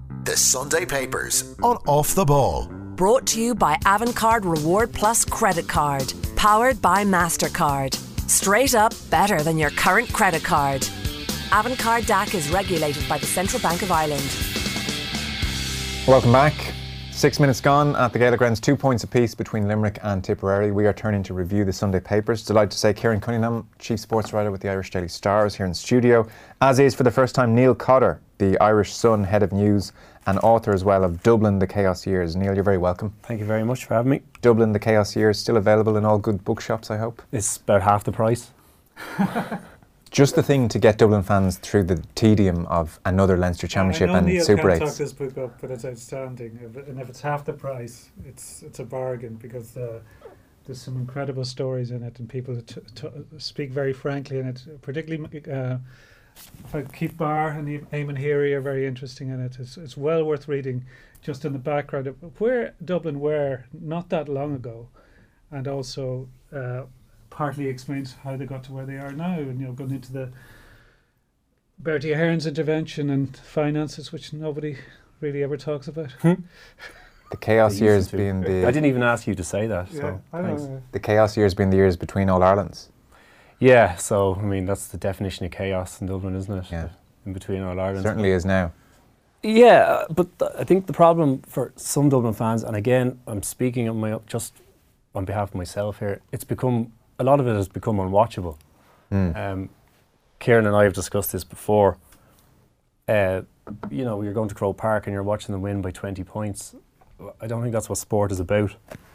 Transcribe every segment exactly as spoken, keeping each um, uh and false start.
The Sunday Papers on Off the Ball. Brought to you by Avantcard Reward Plus Credit Card. Powered by MasterCard. Straight up better than your current credit card. Avantcard D A C is regulated by the Central Bank of Ireland. Welcome back. Six minutes gone at the Gaelic Grounds, two points apiece between Limerick and Tipperary. We are turning to review the Sunday Papers. Delighted to say Kieran Cunningham, Chief Sports Writer with the Irish Daily Star, is here in studio, as is for the first time Neil Cotter, the Irish Sun Head of News and author as well of Dublin, the Chaos Years. Neil, you're very welcome. Thank you very much for having me. Dublin, the Chaos Years, still available in all good bookshops, I hope? It's about half the price. Just the thing to get Dublin fans through the tedium of another Leinster Championship I know and Neil Super can't eights. talk this book up, but it's outstanding. If- And if it's half the price, it's it's a bargain, because uh, there's some incredible stories in it, and people t- t- speak very frankly in it. Particularly, uh, Keith Barr and Eamon Heary are very interesting in it. It's, it's well worth reading, just in the background of where Dublin were not that long ago, and also uh, partly explains how they got to where they are now. And you know, going into the Bertie Ahern's intervention and finances, which nobody really ever talks about. The Chaos They Years used to. being the I didn't even ask you to say that, Yeah, so I thanks. know. the Chaos Years being the years between All Irelands. Yeah, so, I mean, that's the definition of chaos in Dublin, isn't it? Yeah. In between All Ireland. Certainly is now. Yeah, uh, but th- I think the problem for some Dublin fans, and again, I'm speaking on my just on behalf of myself here, it's become, a lot of it has become unwatchable. Mm. Um, Kieran and I have discussed this before. Uh, you know, you're going to Croke Park and you're watching them win by twenty points. I don't think that's what sport is about.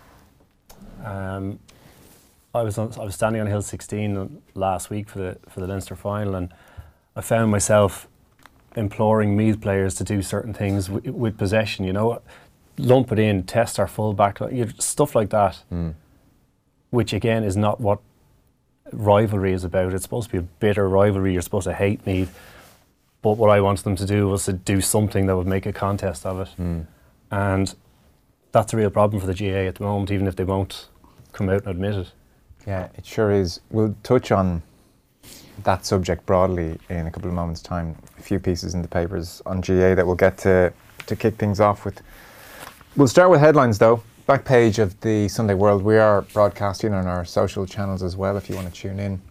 Um, I was on, I was standing on Hill sixteen last week for the for the Leinster final, and I found myself imploring Meath players to do certain things w- with possession. You know, lump it in, test our full back line, you know, stuff like that. Mm. Which again is not what rivalry is about. It's supposed to be a bitter rivalry. You're supposed to hate Meath. But what I wanted them to do was to do something that would make a contest of it. Mm. And that's a real problem for the G A A at the moment, even if they won't come out and admit it. Yeah, it sure is. We'll touch on that subject broadly in a couple of moments' time. A few pieces in the papers on G A A that we'll get to to kick things off with. We'll start with headlines though. Back page of the Sunday World. We are broadcasting on our social channels as well if you want to tune in.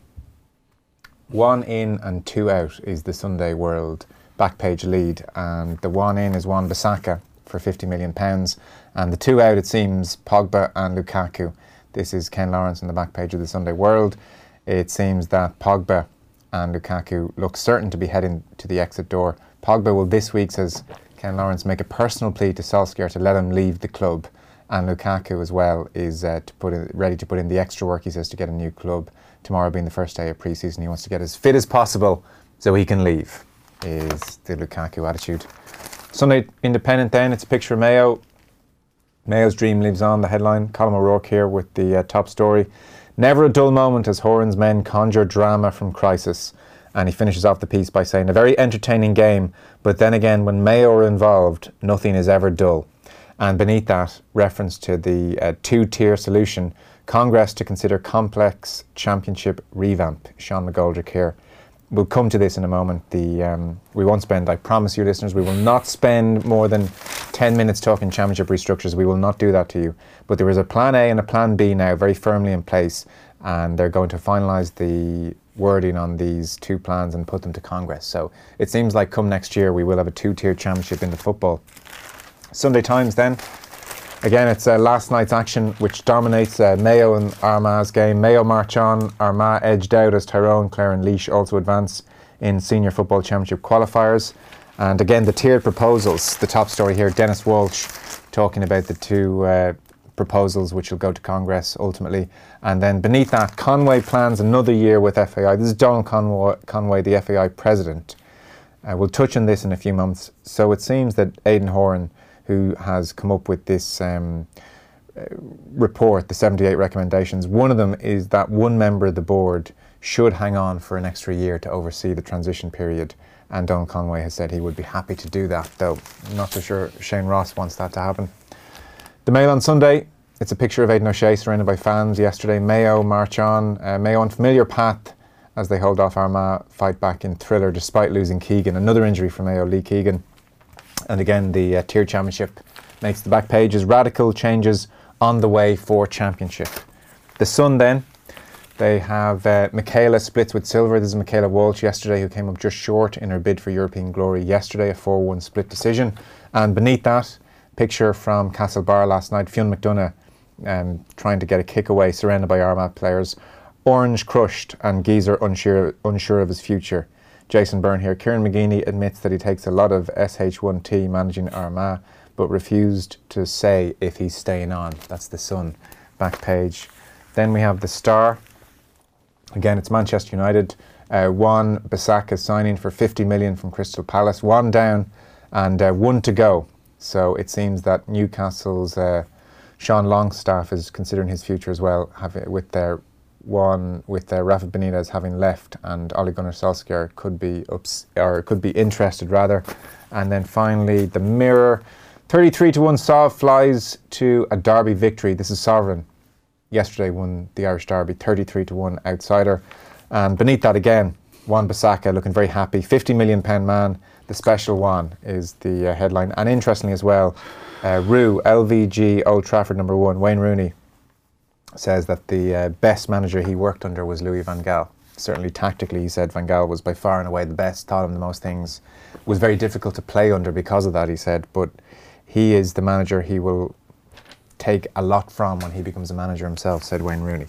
One in and two out is the Sunday World back page lead, and the one in is Wan-Bissaka for fifty million pounds, and the two out, it seems, Pogba and Lukaku. This is Ken Lawrence on the back page of the Sunday World. It seems that Pogba and Lukaku look certain to be heading to the exit door. Pogba will this week, says Ken Lawrence, make a personal plea to Solskjaer to let him leave the club, and Lukaku as well is uh, to put in, ready to put in the extra work, he says, to get a new club. Tomorrow being the first day of pre-season, he wants to get as fit as possible so he can leave, is the Lukaku attitude. Sunday Independent then, it's a picture of Mayo. Mayo's dream lives on, the headline. Colin O'Rourke here with the uh, top story. Never a dull moment as Horan's men conjure drama from crisis. And he finishes off the piece by saying, a very entertaining game, but then again, when Mayo are involved, nothing is ever dull. And beneath that, reference to the uh, two-tier solution, Congress to consider complex championship revamp. Sean McGoldrick here. We'll come to this in a moment. The um, we won't spend, I promise you listeners, we will not spend more than ten minutes talking championship restructures. We will not do that to you. But there is a plan A and a plan B now very firmly in place, and they're going to finalise the wording on these two plans and put them to Congress. So it seems like come next year we will have a two-tier championship in the football. Sunday Times then. Again, it's uh, last night's action which dominates uh, Mayo and Armagh's game. Mayo march on, Armagh edged out as Tyrone, Clare and Laois also advance in Senior Football Championship qualifiers. And again, the tiered proposals, the top story here, Dennis Walsh talking about the two uh, proposals which will go to Congress ultimately. And then beneath that, Conway plans another year with F A I. This is Donald Conway, Conway the F A I president. Uh, we'll touch on this in a few months. So it seems that Aidan Horan, who has come up with this um, uh, report, the seventy-eight recommendations. One of them is that one member of the board should hang on for an extra year to oversee the transition period. And Donald Conway has said he would be happy to do that, though I'm not so sure Shane Ross wants that to happen. The Mail on Sunday, it's a picture of Aidan O'Shea surrounded by fans yesterday. Mayo march on. Uh, Mayo on familiar path as they hold off Armagh, fight back in thriller despite losing Keegan. Another injury for Mayo, Lee Keegan. And again, the uh, Tier Championship makes the back pages. Radical changes on the way for Championship. The Sun then, they have uh, Michaela splits with silver. This is Michaela Walsh yesterday, who came up just short in her bid for European glory yesterday, a four one split decision. And beneath that, picture from Castlebar last night, Fionn McDonough um, trying to get a kick away, surrounded by Armagh players. Orange crushed and Geezer unsure, unsure of his future. Jason Byrne here. Kieran McGeeney admits that he takes a lot of S H one T managing Armagh, but refused to say if he's staying on. That's the Sun back page. Then we have the Star. Again, it's Manchester United. Uh, Juan Bissaka signing for fifty million from Crystal Palace. One down and uh, one to go. So it seems that Newcastle's uh, Sean Longstaff is considering his future as well, having with their one with their Rafa Benitez having left, and Ole Gunnar Solskjaer could be ups or could be interested rather. And then finally, the Mirror, thirty-three to one. Sov flies to a Derby victory. This is Sovereign. Yesterday won the Irish Derby, thirty-three to one outsider. And beneath that again, Juan Bissaka looking very happy. fifty million pound man, the special one is the uh, headline. And interestingly as well, uh, Roo, L V G Old Trafford number one, Wayne Rooney, says that the uh, best manager he worked under was Louis van Gaal. Certainly tactically, he said Van Gaal was by far and away the best, taught him the most things, was very difficult to play under because of that, he said, but he is the manager he will take a lot from when he becomes a manager himself, said Wayne Rooney.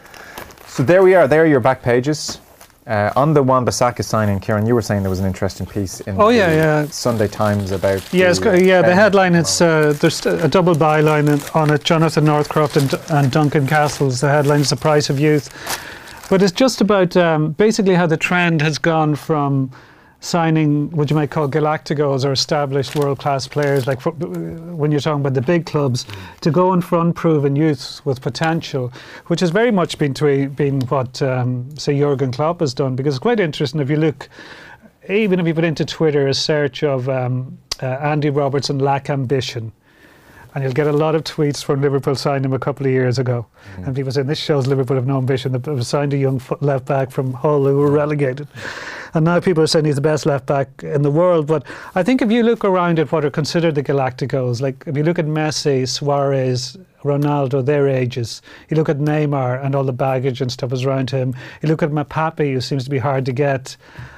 So there we are, there are your back pages. Uh, on the Juan Bissaka signing, Kieran, you were saying there was an interesting piece in oh, the yeah, yeah. Sunday Times about yes, the, uh, yeah, the headline, it's uh, there's a double byline on it, Jonathan Northcroft and, and Duncan Castles. The headline is The Price of Youth. But it's just about um, basically how the trend has gone from signing what you might call Galacticos or established world-class players, like for, when you're talking about the big clubs, to go and for unproven youths with potential, which has very much been to, been what, um, say, Jurgen Klopp has done. Because it's quite interesting if you look, even if you put into Twitter a search of um, uh, Andy Robertson lack ambition, and you'll get a lot of tweets from Liverpool signed him a couple of years ago. Mm. And people saying, this shows Liverpool have no ambition. They've signed a young left back from Hull who were relegated. And now people are saying he's the best left back in the world. But I think if you look around at what are considered the Galacticos, like if you look at Messi, Suarez, Ronaldo, their ages, you look at Neymar and all the baggage and stuff is around him, you look at Mbappe, who seems to be hard to get,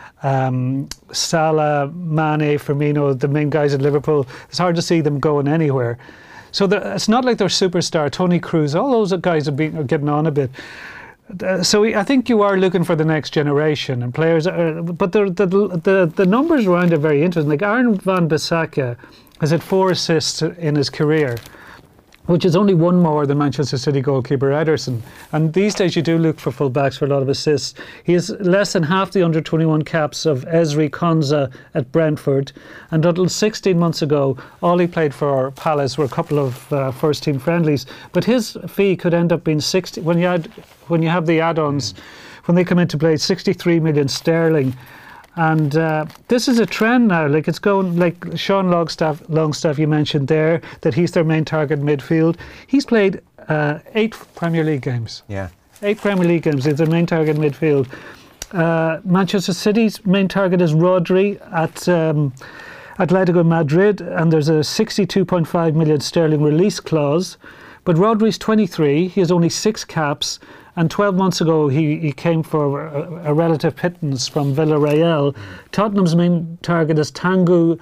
um, Salah, Mane, Firmino, the main guys at Liverpool, it's hard to see them going anywhere. So it's not like they're superstar. Tony Cruz, all those guys are, being, are getting on a bit. Uh, so I think you are looking for the next generation and players. Are, but the, the the the numbers around are very interesting. Like Aaron van Bissaka has had four assists in his career, which is only one more than Manchester City goalkeeper Ederson. And these days you do look for full-backs for a lot of assists. He has less than half the under twenty-one caps of Ezri Konsa at Brentford. And until sixteen months ago, all he played for Palace were a couple of uh, first-team friendlies. But his fee could end up being sixty when you add, when you have the add-ons, mm. when they come into play, sixty-three million sterling. And uh, this is a trend now. Like it's going, like Sean Longstaff, Longstaff you mentioned there, that he's their main target midfield. He's played uh, eight Premier League games. Yeah, eight Premier League games. He's their main target midfield. Uh, Manchester City's main target is Rodri at um, Atletico Madrid, and there's a sixty-two point five million sterling release clause. But Rodri's twenty-three. He has only six caps. And twelve months ago, he, he came for a, a relative pittance from Villarreal. Tottenham's main target is Tanguy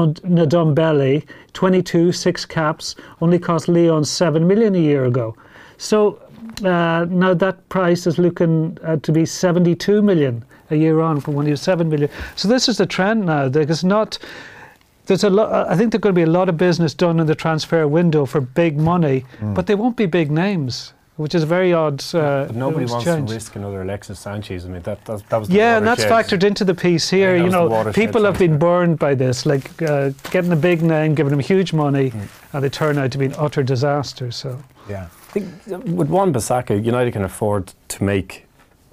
Ndombele, twenty-two, six caps, only cost Lyon seven million a year ago. So uh, now that price is looking uh, to be seventy-two million a year on from when he was seven million. So this is the trend now. There's not. There's a lot. I think there's going to be a lot of business done in the transfer window for big money, mm. but they won't be big names. Which is very odd. Uh, but nobody wants change. to risk another Alexis Sanchez. I mean, that that, that was the yeah, and that's watershed. factored into the piece here. Yeah, you know, people have been burned by this, like uh, getting a big name, giving them huge money, mm. and they turn out to be an utter disaster. So yeah, I think with Juan Bissaka, United can afford to make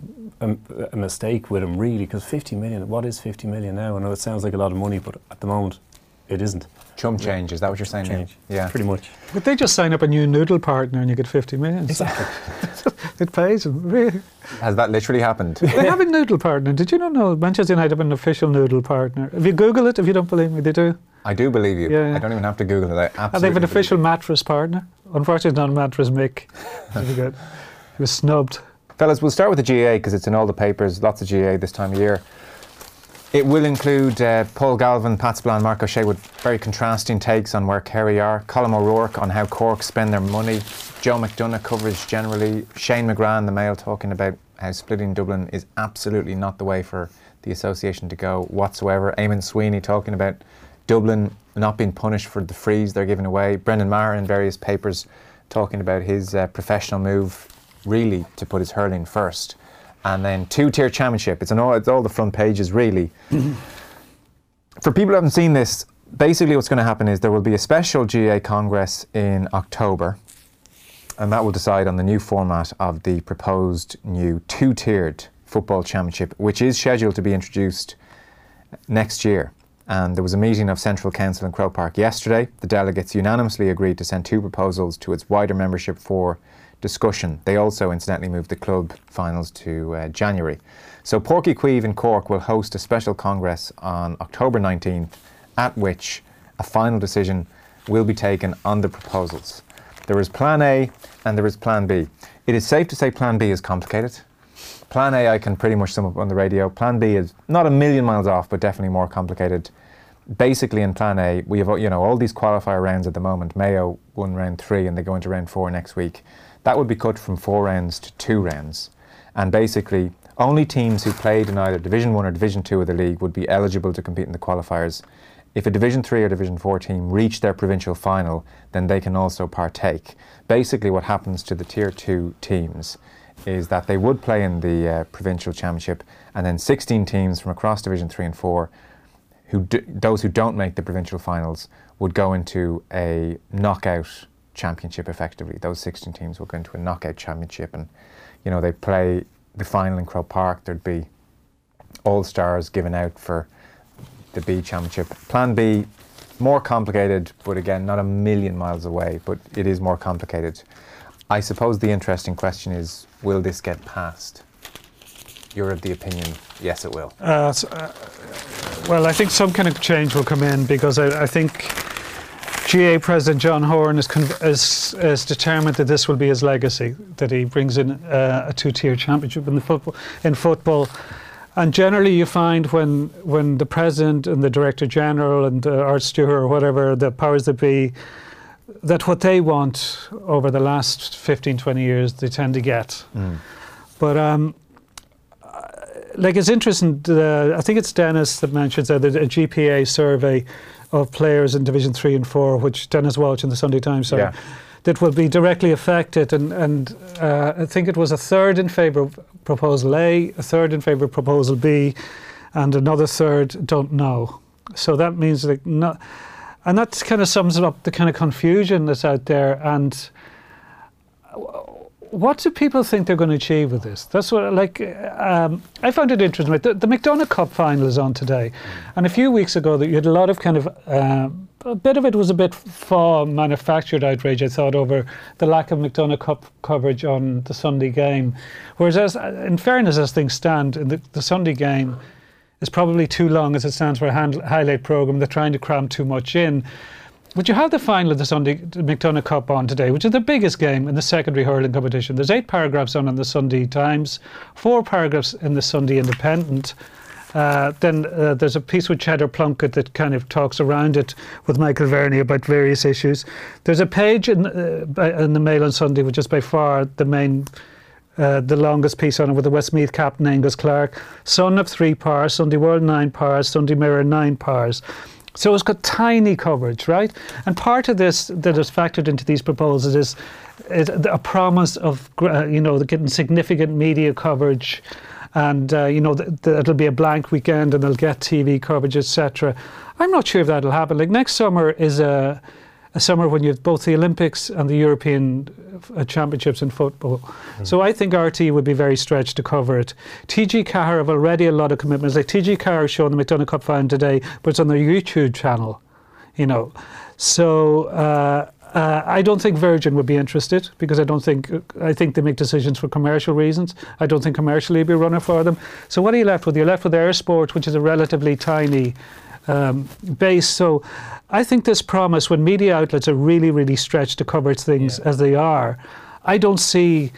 a, a mistake with him, really, because fifty million. What is fifty million now? I know it sounds like a lot of money, but at the moment, it isn't. Chum change, is that what you're saying? Change. Yeah, pretty much. But they just sign up a new noodle partner and you get fifty million. Exactly. It pays them, really. Has that literally happened? They have a noodle partner. Did you not know Manchester United have an official noodle partner? If you Google it, if you don't believe me, they do. I do believe you. Yeah, yeah. I don't even have to Google it. I absolutely And they have an believe official you. mattress partner. Unfortunately, not mattress Mick. He got- he was snubbed. Fellas, we'll start with the G A A because it's in all the papers, lots of G A A this time of year. It will include uh, Paul Galvin, Pat Spillane, Mark O'Shea with very contrasting takes on where Kerry are. Colm O'Rourke on how Cork spend their money. Joe McDonough coverage generally. Shane McGrath in the Mail talking about how splitting Dublin is absolutely not the way for the association to go whatsoever. Eamon Sweeney talking about Dublin not being punished for the frees they're giving away. Brendan Maher in various papers talking about his uh, professional move really to put his hurling first. And then two-tier championship. It's, an all, it's all the front pages, really. For people who haven't seen this, basically what's going to happen is there will be a special G A A Congress in October, and that will decide on the new format of the proposed new two-tiered football championship, which is scheduled to be introduced next year. And there was a meeting of Central Council in Croke Park yesterday. The delegates unanimously agreed to send two proposals to its wider membership for discussion. They also incidentally moved the club finals to uh, January. So Porky Queeve in Cork will host a special congress on October nineteenth, at which a final decision will be taken on the proposals. There is Plan A and there is Plan B. It is safe to say Plan B is complicated. Plan A I can pretty much sum up on the radio. Plan B is not a million miles off, but definitely more complicated. Basically in Plan A, we have, you know, all these qualifier rounds at the moment. Mayo won round three and they go into round four next week. That would be cut from four rounds to two rounds. And basically, only teams who played in either Division one or Division two of the league would be eligible to compete in the qualifiers. If a Division three or Division four team reach their provincial final, then they can also partake. Basically what happens to the Tier two teams is that they would play in the uh, provincial championship, and then sixteen teams from across Division three and four, who do, those who don't make the provincial finals, would go into a knockout championship effectively. Those sixteen teams will go into a knockout championship, and you know, they play the final in Croke Park. There'd be all-stars given out for the B championship. Plan B, more complicated, but again, not a million miles away, but it is more complicated. I suppose the interesting question is, will this get passed? You're of the opinion, yes it will. Uh, so, uh, well, I think some kind of change will come in, because I, I think G A A President John Horan is, conv- is, is determined that this will be his legacy, that he brings in uh, a two-tier championship in, the football, in football. And generally you find when when the President and the Director General and uh, Art Stewart or whatever, the powers that be, that what they want over the last fifteen, twenty years, they tend to get. Mm. But um, like it's interesting, uh, I think it's Dennis that mentions uh, the, a G P A survey of players in Division three and four, which Dennis Walsh in the Sunday Times, sorry, yeah. that will be directly affected. And, and uh, I think it was a third in favour of Proposal A, a third in favour of Proposal B, and another third don't know. So that means like not, and that kind of sums up the kind of confusion that's out there. And what do people think they're going to achieve with this? That's what, like, um, I found it interesting. Right? The, the McDonagh Cup final is on today. And a few weeks ago, you had a lot of kind of, uh, a bit of it was a bit faux manufactured outrage, I thought, over the lack of McDonagh Cup coverage on the Sunday game. Whereas, as, in fairness, as things stand, in the, the Sunday game is probably too long as it stands for a hand, highlight programme. They're trying to cram too much in. But you have the final of the Sunday the McDonagh Cup on today, which is the biggest game in the secondary hurling competition. There's eight paragraphs on in the Sunday Times, four paragraphs in the Sunday Independent. Uh, then uh, there's a piece with Cheddar Plunkett that kind of talks around it with Michael Verney about various issues. There's a page in, uh, in the Mail on Sunday, which is by far the main, uh, the longest piece on it, with the Westmeath captain Angus Clark. Sun of three powers, Sunday World nine powers, Sunday Mirror nine powers. So it's got tiny coverage, right? And part of this that is factored into these proposals is, is a promise of, uh, you know, getting significant media coverage, and uh, you know, the, the, it'll be a blank weekend and they'll get T V coverage, et cetera. I'm not sure if that'll happen. Like next summer is a, a summer when you have both the Olympics and the European uh, Championships in football. Mm. So I think R T E would be very stretched to cover it. T G Car have already a lot of commitments. Like T G Car is showing the McDonagh Cup final today, but it's on their YouTube channel, you know. So uh, uh, I don't think Virgin would be interested, because I don't think, I think they make decisions for commercial reasons. I don't think commercially it'd be a runner for them. So what are you left with? You're left with Air Sport, which is a relatively tiny um, base. So I think this promise, when media outlets are really, really stretched to cover things yeah. as they are, I don't see,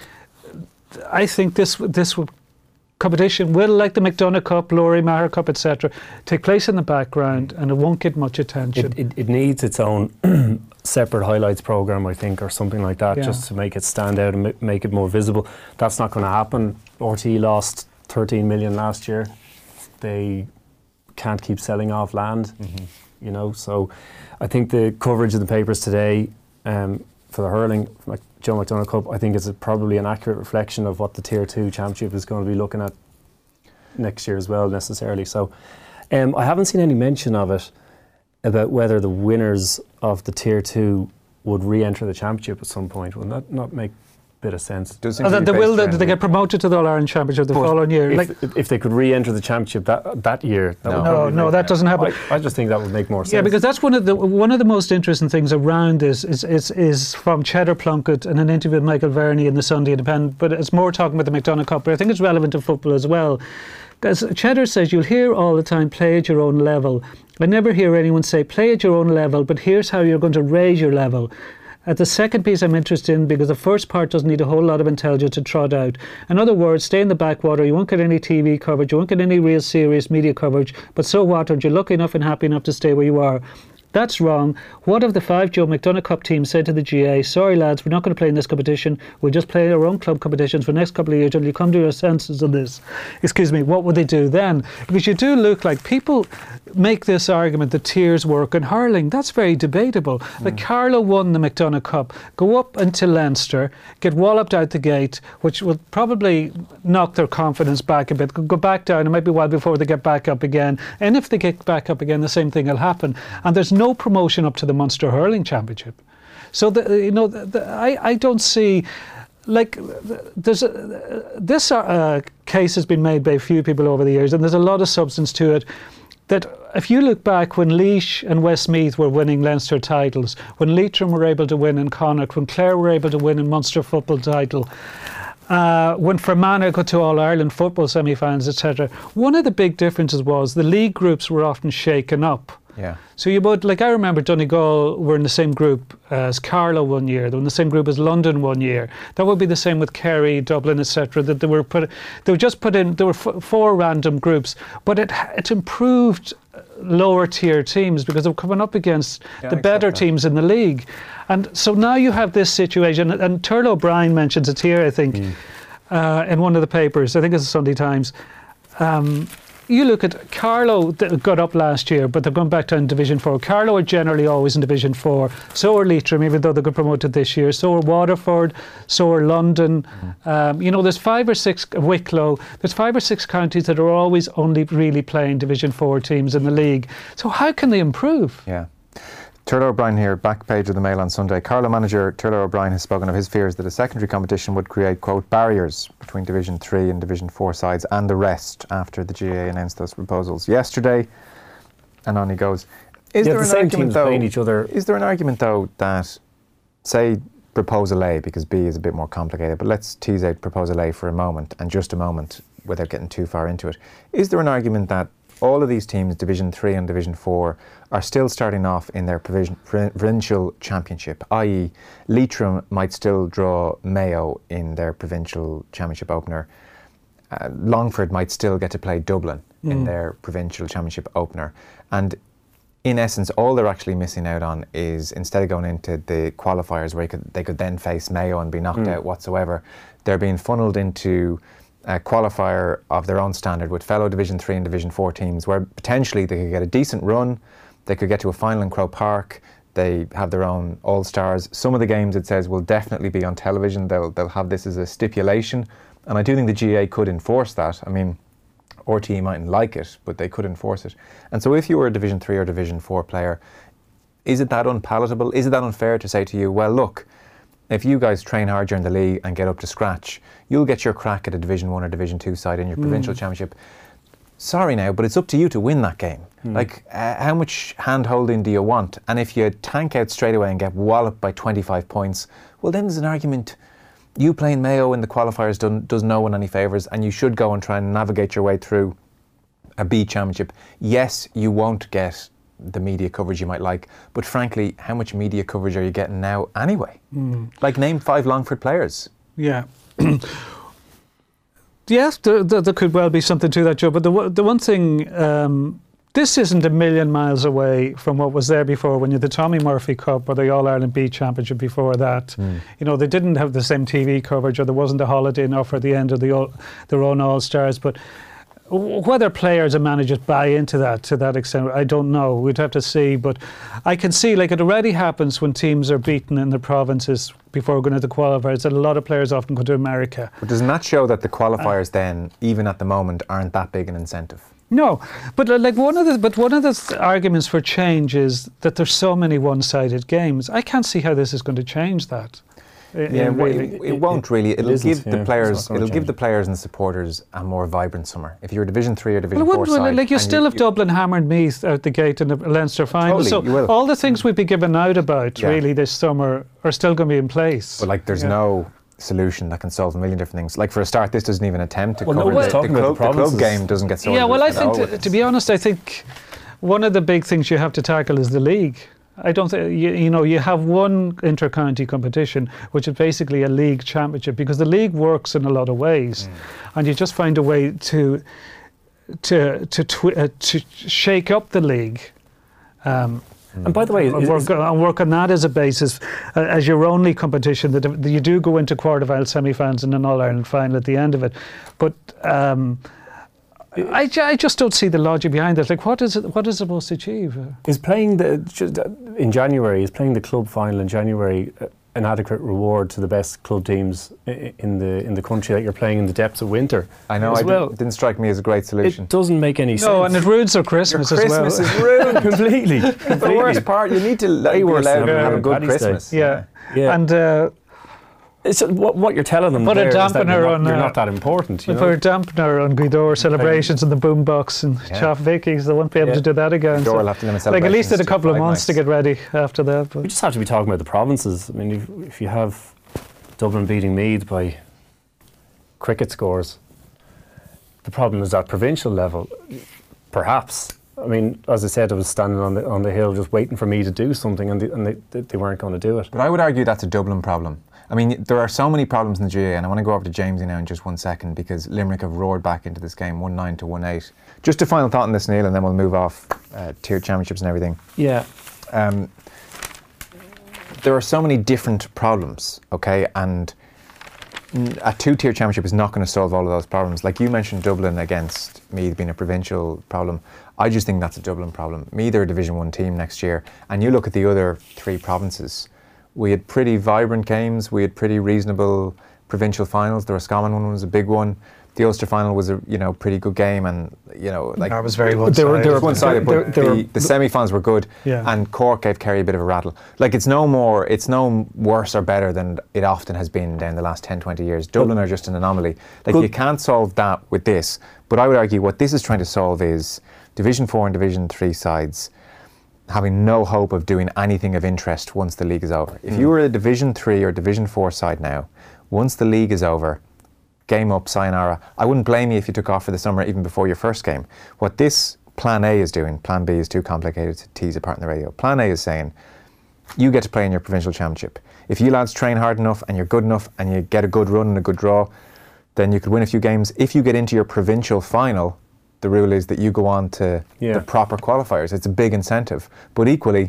I think this this competition will, like the McDonagh Cup, Laurie Maher Cup, et cetera, take place in the background and it won't get much attention. It, it, it needs its own separate highlights programme, I think, or something like that, yeah. just to make it stand out and make it more visible. That's not going to happen. R T E lost thirteen million last year. They can't keep selling off land, mm-hmm. you know, so I think the coverage in the papers today um, for the hurling, like Joe McDonagh Cup, I think is a, probably an accurate reflection of what the Tier two Championship is going to be looking at next year as well, necessarily. So um, I haven't seen any mention of it about whether the winners of the Tier two would re-enter the Championship at some point. Will that not make a bit of sense? Oh, that they will, that they get promoted to the All-Ireland Championship the following year. If, like, if they could re-enter the Championship that that year, that no, would no, no that doesn't happen. I, I just think that would make more sense. Yeah, because that's one of the one of the most interesting things around this is is, is from Cheddar Plunkett and an interview with Michael Verney in the Sunday Independent, but it's more talking about the McDonagh Cup, but I think it's relevant to football as well. As Cheddar says, you'll hear all the time, play at your own level. I never hear anyone say, play at your own level, but here's how you're going to raise your level. At the second piece I'm interested in, because the first part doesn't need a whole lot of intelligence to trot out. In other words, stay in the backwater, you won't get any T V coverage, you won't get any real serious media coverage, but so what, aren't you lucky enough and happy enough to stay where you are? That's wrong. What if the five Joe McDonagh Cup team said to the G A, sorry lads, we're not going to play in this competition, we'll just play our own club competitions for the next couple of years until you come to your senses of this. Excuse me, what would they do then? Because you do look like people make this argument that tiers work in hurling. That's very debatable. Mm. Like Carlow won the McDonagh Cup, go up into Leinster, get walloped out the gate, which will probably knock their confidence back a bit, go back down, it might be a while before they get back up again. And if they get back up again, the same thing will happen. And there's no promotion up to the Munster Hurling Championship. So, the, you know, the, the, I, I don't see, like, there's a, this uh, case has been made by a few people over the years, and there's a lot of substance to it, that if you look back when Laois and Westmeath were winning Leinster titles, when Leitrim were able to win in Connacht, when Clare were able to win in Munster football title, Uh, when Fermanagh got to All-Ireland football semi-finals, et cetera, one of the big differences was the league groups were often shaken up. Yeah. So you would, like I remember Donegal were in the same group as Carlow one year, they were in the same group as London one year. That would be the same with Kerry, Dublin, et cetera. That they were put, they were just put in. There were f- four random groups, but it it improved lower tier teams because they were coming up against yeah, the better teams in the league, and so now you have this situation. And Turlough O'Brien mentions it here, I think, mm. uh, in one of the papers. I think it's the Sunday Times. Um, You look at Carlow that got up last year, but they've gone back down in Division four. Carlow are generally always in Division four. So are Leitrim, even though they got promoted this year. So are Waterford. So are London. Mm-hmm. Um, you know, there's five or six, Wicklow, there's five or six counties that are always only really playing Division four teams in the league. So how can they improve? Yeah. Turlough O'Brien here, back page of the Mail on Sunday. Carlow manager Turlough O'Brien has spoken of his fears that a secondary competition would create, quote, barriers between Division three and Division four sides and the rest after the G A A announced those proposals yesterday. And on he goes. Is yeah, there the an same argument, teams though, playing each other. Is there an argument, though, that, say, Proposal A, because B is a bit more complicated, but let's tease out Proposal A for a moment, and just a moment, without getting too far into it. Is there an argument that all of these teams, Division three and Division four, are still starting off in their provision, provincial championship, that is Leitrim might still draw Mayo in their provincial championship opener. Uh, Longford might still get to play Dublin mm. in their provincial championship opener. And in essence, all they're actually missing out on is, instead of going into the qualifiers where could, they could then face Mayo and be knocked mm. out whatsoever, they're being funneled into a qualifier of their own standard with fellow Division three and Division four teams, where potentially they could get a decent run, they could get to a final in Croke Park, they have their own all-stars. Some of the games, it says, will definitely be on television. They'll they'll have this as a stipulation, and I do think the G A A could enforce that. I mean, R T E mightn't like it, but they could enforce it. And so if you were a Division three or Division four player, is it that unpalatable? Is it that unfair to say to you, well, look, if you guys train hard during the league and get up to scratch, you'll get your crack at a Division one or Division two side in your mm. provincial championship. Sorry now, but it's up to you to win that game. Mm. Like, uh, how much hand-holding do you want? And if you tank out straight away and get walloped by twenty-five points, well, then there's an argument. You playing Mayo in the qualifiers doesn't does no one any favours, and you should go and try and navigate your way through a B championship. Yes, you won't get the media coverage you might like, but frankly, how much media coverage are you getting now anyway? Mm. Like, name five Longford players. Yeah. Yes, there, there, there could well be something to that, Joe. But the the one thing, um, this isn't a million miles away from what was there before. When you had the Tommy Murphy Cup or the All Ireland B Championship before that, mm. you know, they didn't have the same T V coverage, or there wasn't a holiday enough, or the end of the all, their own All Stars. But whether players and managers buy into that to that extent, I don't know. We'd have to see. But I can see, like, it already happens when teams are beaten in the provinces before going to the qualifiers, that a lot of players often go to America. But doesn't that show that the qualifiers uh, then, even at the moment, aren't that big an incentive? No, but like one of the but one of the arguments for change is that there's so many one-sided games. I can't see how this is going to change that. Yeah, well, it, it won't really. It'll it give the yeah, players. It'll change. give the players and the supporters a more vibrant summer. If you're a Division Three or Division well, Four well, side, like you still you, have you, Dublin hammered Meath out the gate in the Leinster final. Totally, so you will. all the things we'd be given out about yeah. really this summer are still going to be in place. But like, there's yeah. no solution that can solve a million different things. Like, for a start, this doesn't even attempt to well, cover no, the, talking the, about club, the, the club game. Doesn't get sorted. Yeah, well, I think to, to be honest, I think one of the big things you have to tackle is the league. I don't think, you, you know, you have one inter-county competition, which is basically a league championship, because the league works in a lot of ways, mm. and you just find a way to to to twi- uh, to shake up the league. Um, and by the way, and work, and work on that as a basis, uh, as your only competition. That, that you do go into quarter-final, semi-finals, and an All-Ireland final at the end of it, but. Um, I, I just don't see the logic behind it. Like, what is it? What is it supposed to achieve? Is playing the in January? Is playing the club final in January an adequate reward to the best club teams in the in the country that you're playing in the depths of winter? I know. I well, didn't, didn't strike me as a great solution. It doesn't make any sense. No, and it ruins their Christmas, Your Christmas as well. is ruined completely. completely. The worst part. You need to let be allowed to have a good Christmas. Day. Yeah, yeah, and. Uh, It's what, what you're telling them put there a dampener is that you're, not, on, you're uh, not that important. You put know? a dampener on Guidor celebrations and the boombox and yeah. Chaff Vicky's. They won't be able yeah. to do that again. Guidor So, will have to limit like, at least in a couple of months nights. to get ready after that. But we just have to be talking about the provinces. I mean, if, if you have Dublin beating Meath by cricket scores, the problem is at provincial level, perhaps. I mean, as I said, I was standing on the on the hill just waiting for me to do something, and, the, and they, they weren't going to do it. But I would argue that's a Dublin problem. I mean, there are so many problems in the G A A, and I want to go over to Jamesy now in just one second, because Limerick have roared back into this game, one nine to one eight. Just a final thought on this, Neil, and then we'll move off uh, tiered championships and everything. Yeah. Um, there are so many different problems, okay, and a two-tier championship is not going to solve all of those problems. Like you mentioned, Dublin against Meath being a provincial problem. I just think that's a Dublin problem. Meath are a Division One team next year, and you look at the other three provinces. We had pretty vibrant games. We had pretty reasonable provincial finals. The Roscommon one was a big one. The Ulster final was a you know pretty good game, and you know like that was very one-sided. They were, they were one-sided, they were, but they were, the, the semi-finals were good, yeah. and Cork gave Kerry a bit of a rattle. Like it's no more, it's no worse or better than it often has been down the last ten, twenty years. Dublin are just an anomaly. Like good. You can't solve that with this. But I would argue what this is trying to solve is Division Four and Division Three sides having no hope of doing anything of interest once the league is over. If mm. you were a Division Three or Division Four side now, once the league is over, game up, sayonara. I wouldn't blame you if you took off for the summer even before your first game. What this Plan A is doing, Plan B is too complicated to tease apart in the radio. Plan A is saying, you get to play in your provincial championship. If you lads train hard enough and you're good enough and you get a good run and a good draw, then you could win a few games. If you get into your provincial final, the rule is that you go on to yeah. the proper qualifiers. It's a big incentive. But equally,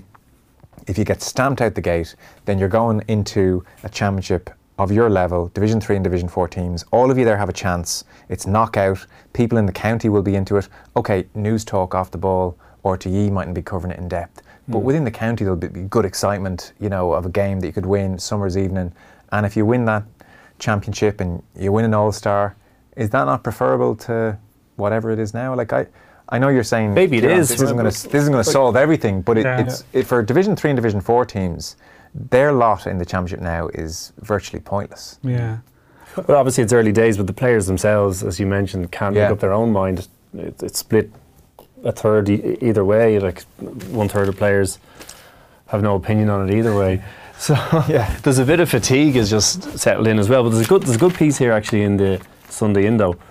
if you get stamped out the gate, then you're going into a championship of your level, Division Three and Division Four teams. All of you there have a chance. It's knockout. People in the county will be into it. Okay, news talk off the ball, R T E mightn't be covering it in depth. But mm. within the county, there'll be good excitement, you know, of a game that you could win summer's evening. And if you win that championship and you win an All-Star, is that not preferable to whatever it is now? Like I, I know you're saying maybe it you know, is. This isn't going to this isn't going to solve everything, but it, yeah. it's it, for Division Three and Division Four teams. Their lot in the championship now is virtually pointless. Yeah. Well, obviously it's early days, but the players themselves, as you mentioned, can't yeah. make up their own mind. It, it's split a third e- either way. Like one third of players have no opinion on it either way. So yeah. there's a bit of fatigue is just settled in as well. But there's a good there's a good piece here actually in the Sunday Indo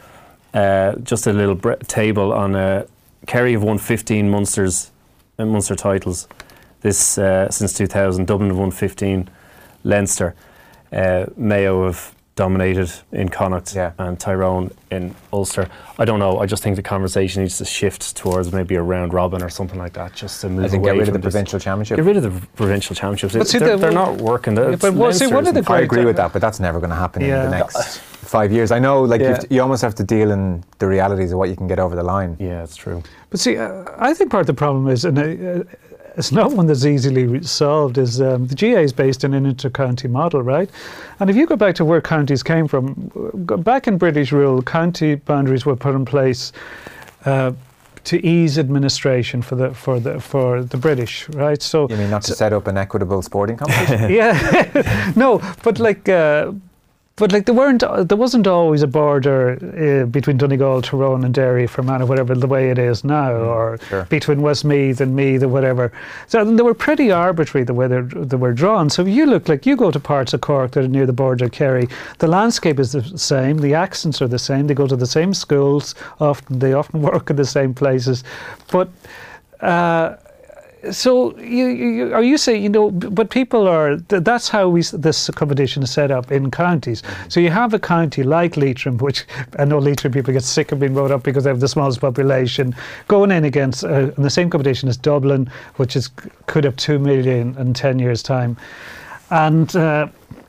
uh, just a little bre- table on uh, Kerry have won fifteen Munsters, uh, Munster titles this uh, since two thousand. Dublin have won fifteen. Leinster, uh, Mayo have dominated in Connacht, yeah. and Tyrone in Ulster. I don't know. I just think the conversation needs to shift towards maybe a round robin or something like that, just to move I think away get rid from of the this. provincial championship. Get rid of the provincial championships. But see, they're, the- they're not working. Yeah, It's but well, see, Leinster, one of isn't the it? I great- agree with that, but that's never going to happen Yeah. in the next five years. I know, like Yeah. you've, you almost have to deal in the realities of what you can get over the line. Yeah, it's true. But see, uh, I think part of the problem is, and uh, it's not one that's easily re- solved, is um, the G A A is based on an inter-county model, right? And if you go back to where counties came from, go back in British rule, county boundaries were put in place uh, to ease administration for the for the for the British, right? So You mean not to set up an equitable sporting competition? yeah, no, but like, uh, but like there weren't, there wasn't always a border uh, between Donegal, Tyrone, and Derry, Fermanagh, whatever the way it is now, or sure. between Westmeath and Meath or whatever. So they were pretty arbitrary the way they they were drawn. So you look like you go to parts of Cork that are near the border of Kerry, the landscape is the same, the accents are the same, they go to the same schools. Often they often work in the same places, but. Uh, So you, you, are you saying, you know, but people are, th- that's how we, s- this competition is set up in counties. So you have a county like Leitrim, which I know Leitrim people get sick of being brought up because they have the smallest population, going in against, uh, in the same competition as Dublin, which is could have two million in ten years' time. And uh,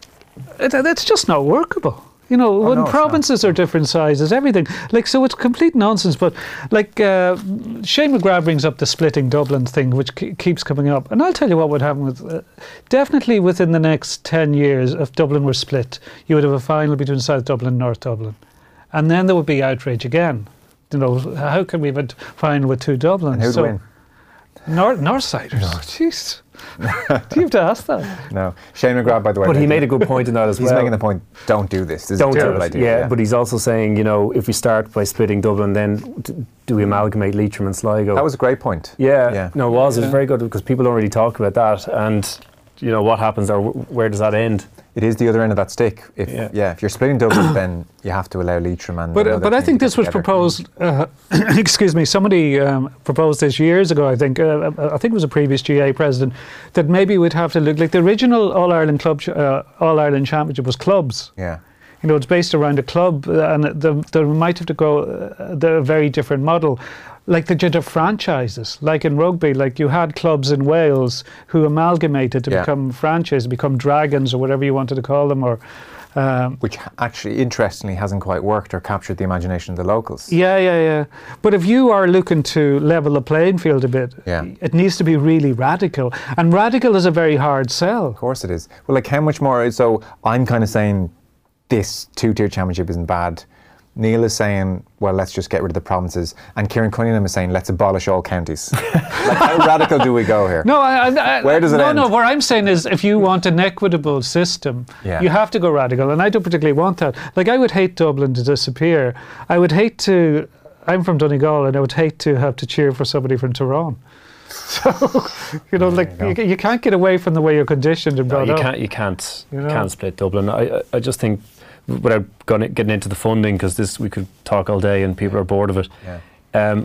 it, it's just not workable. You know, Oh, when no, it's provinces are different sizes, everything. Like, so it's complete nonsense. But, like, uh, Shane McGrath brings up the splitting Dublin thing, which ke- keeps coming up. And I'll tell you what would happen with... Uh, definitely within the next ten years, if Dublin were split, you would have a final between South Dublin and North Dublin. And then there would be outrage again. You know, how can we have a t- final with two Dublins? And who'd so, win? North, Northsiders. No. Jeez. Do you have to ask that? No. Shane McGrath, by the way. But he making- made a good point in that as He's well. making the point, don't do this. This Don't is a do terrible it. idea. Yeah, but he's also saying, you know, if we start by splitting Dublin, then d- do we amalgamate Leitrim and Sligo? That was a great point. Yeah, Yeah. no, it was. It was very good because people don't really talk about that. And, you know, what happens or wh- where does that end? It is the other end of that stick. If Yeah. yeah, if you're splitting Dublin, then you have to allow Leitrim and. But, uh, another but I team think to this get was together. proposed, uh, excuse me, somebody um, proposed this years ago, I think. Uh, I think it was a previous G A A president, that maybe we'd have to look, like the original All-Ireland Club, ch- uh, All-Ireland Championship was clubs. Yeah. You know, it's based around a club, uh, and the, there might have to go uh, the very different model. Like the gender franchises, like in rugby, like you had clubs in Wales who amalgamated to Yeah. become franchises, become dragons or whatever you wanted to call them, or um, Which actually, interestingly, hasn't quite worked or captured the imagination of the locals. yeah, yeah, yeah. But if you are looking to level the playing field a bit, Yeah. it needs to be really radical, and radical is a very hard sell. Of course it is. Well, like how much more? So I'm kind of saying this two-tier championship isn't bad. Neil is saying, well, let's just get rid of the provinces. And Kieran Cunningham is saying, let's abolish all counties. Like, how radical do we go here? No, I, I, I, Where does it no, end? no. What I'm saying is, if you want an equitable system, Yeah. you have to go radical, and I don't particularly want that. Like, I would hate Dublin to disappear. I would hate to. I'm from Donegal, and I would hate to have to cheer for somebody from Tyrone. So, you know, like you you, go. you can't get away from the way you're conditioned and No, brought you up. can't. You can't. You You know? can't split Dublin. I, I, I just think, without going, getting into the funding, because this we could talk all day and people are bored of it. Yeah. Um,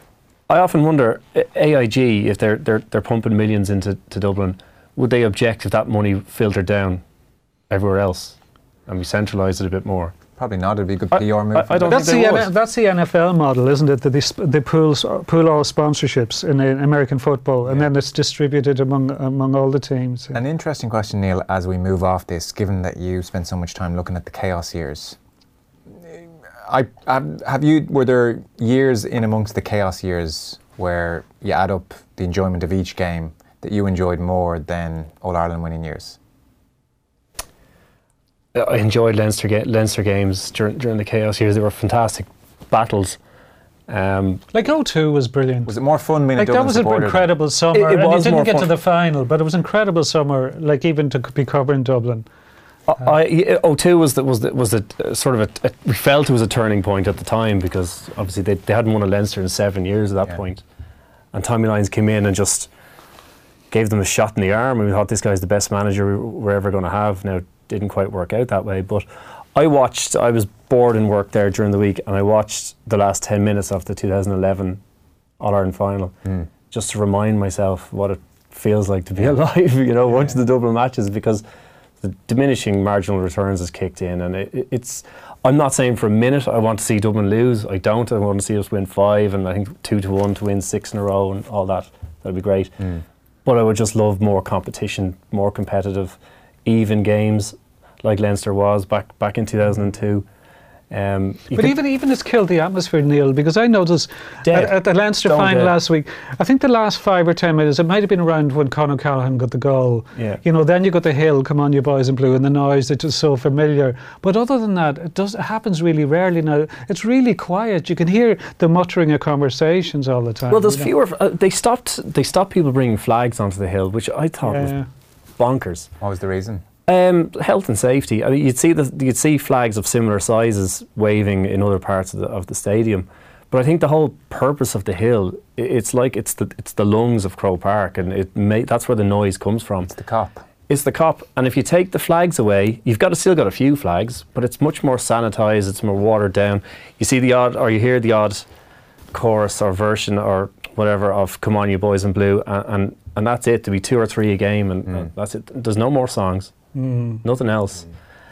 I often wonder, A I G, if they're they're they're pumping millions into to Dublin, would they object if that money filtered down everywhere else and we centralised it a bit more? Probably not. It'd be a good I- P R move. I- for I don't them. That's think the they N- would. that's the N F L model, isn't it? That they, sp- they pool s- pool all sponsorships in, in American football, and Yeah. then it's distributed among among all the teams. An interesting question, Neil, as we move off this, given that you spent so much time looking at the chaos years. I, have, have you, were there years in amongst the chaos years where you add up the enjoyment of each game that you enjoyed more than All-Ireland winning years? I enjoyed Leinster, ga- Leinster games during, during the chaos years. They were fantastic battles. Um, Like oh two was brilliant. Was it more fun being Like a that Dublin was an supporter? incredible summer. It- it and was you more didn't get to fun. the final, but it was an incredible summer. Like even to c- be covering Dublin. I, oh two was the, was the, was a uh, sort of a, a we felt it was a turning point at the time because obviously they, they hadn't won a Leinster in seven years at that Yeah. point. And Tommy Lyons came in and just gave them a shot in the arm, and we thought this guy's the best manager we we're ever going to have. Now it didn't quite work out that way, but I watched, I was bored in work there during the week, and I watched the last ten minutes of the two thousand eleven All-Ireland final, mm. just to remind myself what it feels like to be alive, you know, yeah. watching the Dublin matches, because the diminishing marginal returns has kicked in, and it, it's, I'm not saying for a minute I want to see Dublin lose. I don't. I want to see us win five, and I think two to one to win six in a row and all that. That'd be great. Mm. But I would just love more competition, more competitive, even games like Leinster was back back in two thousand two. Um, but even even it's killed the atmosphere, Neil, because I noticed at, at the Leinster Stone final dead. last week, I think the last five or ten minutes, it might have been around when Conor Callaghan got the goal. Yeah. You know, then you got the hill, come on you boys in blue, and the noise that's just so familiar. But other than that, it does it happens really rarely now. It's really quiet. You can hear the muttering of conversations all the time. Well, there's fewer. Uh, they stopped. They stopped people bringing flags onto the hill, which I thought yeah. was bonkers. What was the reason? Um, health and safety. I mean, you'd see the, you'd see flags of similar sizes waving in other parts of the, of the stadium, but I think the whole purpose of the hill, it's like it's the it's the lungs of Croke Park, and it may, that's where the noise comes from. It's the cop. It's the cop, and if you take the flags away, you've got to still got a few flags, but it's much more sanitised. It's more watered down. You see the odd, or you hear the odd chorus or version or whatever of "Come On You Boys in Blue," and and, and that's it. To be two or three a game, and, mm. and that's it. There's no more songs. Mm. Nothing else. Mm.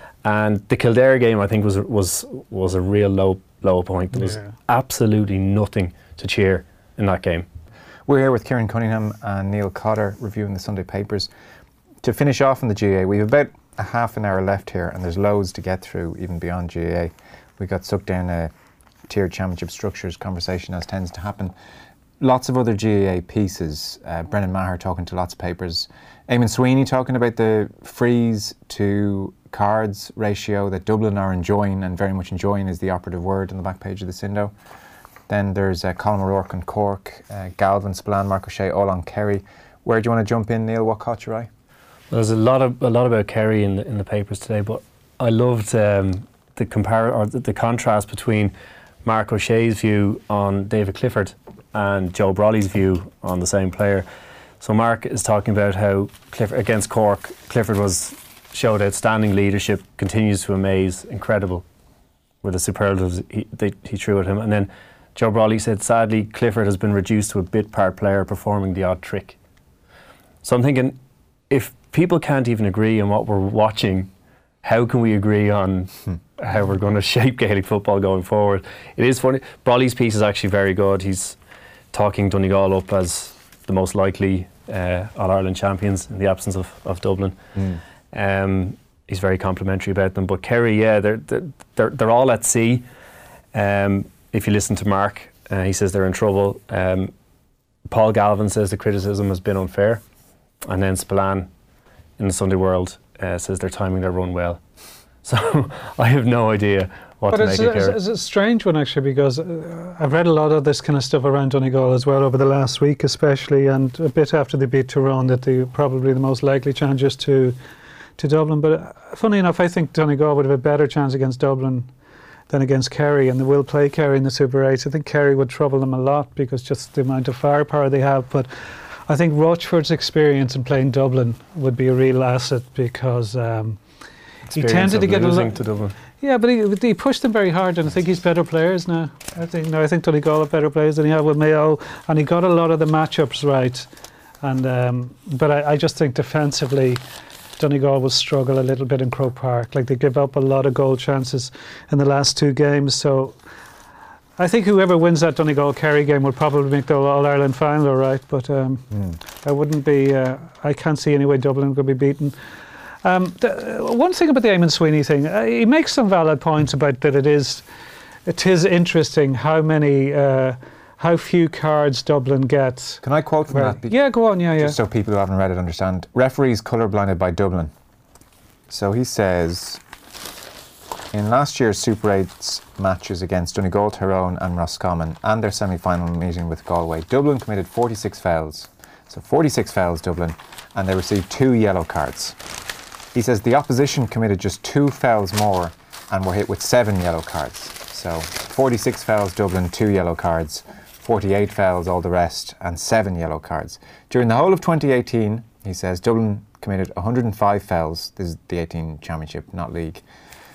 And the Kildare game, I think, was was was a real low low point. There was yeah. absolutely nothing to cheer in that game. We're here with Kieran Cunningham and Neil Cotter reviewing the Sunday papers. To finish off on the G A A, we have about a half an hour left here, and there's loads to get through, even beyond G A A. We got sucked down a tiered championship structures conversation, as tends to happen. Lots of other G A A pieces. Uh, Brendan Maher talking to lots of papers. Eamon Sweeney talking about the freeze to cards ratio that Dublin are enjoying, and very much enjoying is the operative word on the back page of the Sindo. Then there's uh, Colin O'Rourke on Cork, uh, Galvin, Spillane, Mark O'Shea, all on Kerry. Where do you want to jump in, Neil? What caught your eye? Well, there's a lot of a lot about Kerry in the in the papers today, but I loved um, the compar or the, the contrast between Mark O'Shea's view on David Clifford and Joe Brolly's view on the same player. So Mark is talking about how Clifford, against Cork, Clifford was showed outstanding leadership, continues to amaze, incredible, with the superlatives he, they, he threw at him. And then Joe Brolly said, sadly, Clifford has been reduced to a bit part player performing the odd trick. So I'm thinking, if people can't even agree on what we're watching, how can we agree on hmm. how we're going to shape Gaelic football going forward? It is funny. Brolly's piece is actually very good. He's talking Donegal up as the most likely uh, All-Ireland champions in the absence of, of Dublin. Mm. Um, he's very complimentary about them. But Kerry, yeah, they're they're they're, they're all at sea. Um, if you listen to Mark, uh, he says they're in trouble. Um, Paul Galvin says the criticism has been unfair, and then Spillane in the Sunday World uh, says they're timing their run well. So I have no idea what but to it's, make a, it it's a strange one, actually, because uh, I've read a lot of this kind of stuff around Donegal as well over the last week, especially, and a bit after they beat Tyrone, that they're probably the most likely challengers to to Dublin. But uh, funny enough, I think Donegal would have a better chance against Dublin than against Kerry, and they will play Kerry in the Super eight. I think Kerry would trouble them a lot because just the amount of firepower they have. But I think Rochford's experience in playing Dublin would be a real asset, because um, he tended to get a lot. To Dublin. Yeah, but he, he pushed them very hard, and I think he's better players now. I think no, I think Donegal are better players than he had with Mayo, and he got a lot of the matchups right. And um, but I, I just think defensively, Donegal will struggle a little bit in Croke Park. Like, they give up a lot of goal chances in the last two games. So I think whoever wins that Donegal-Kerry game will probably make the All-Ireland final, all right. But um, mm. I wouldn't be. Uh, I can't see any way Dublin could be beaten. Um, the, uh, one thing about the Eamon Sweeney thing, uh, he makes some valid points about that. It is, it is interesting how many, uh, how few cards Dublin gets. Can I quote from well, that? Yeah, go on. Yeah, yeah. Just so people who haven't read it understand. Referees colour-blinded by Dublin. So he says, in last year's Super eight's matches against Donegal, Tyrone and Roscommon, and their semi-final meeting with Galway, Dublin committed forty-six fouls. So forty-six fouls, Dublin, and they received two yellow cards. He says the opposition committed just two fouls more and were hit with seven yellow cards. So forty-six fouls Dublin, two yellow cards, forty-eight fouls all the rest, and seven yellow cards. During the whole of twenty eighteen, he says, Dublin committed one hundred five fouls. This is the eighteen championship, not league.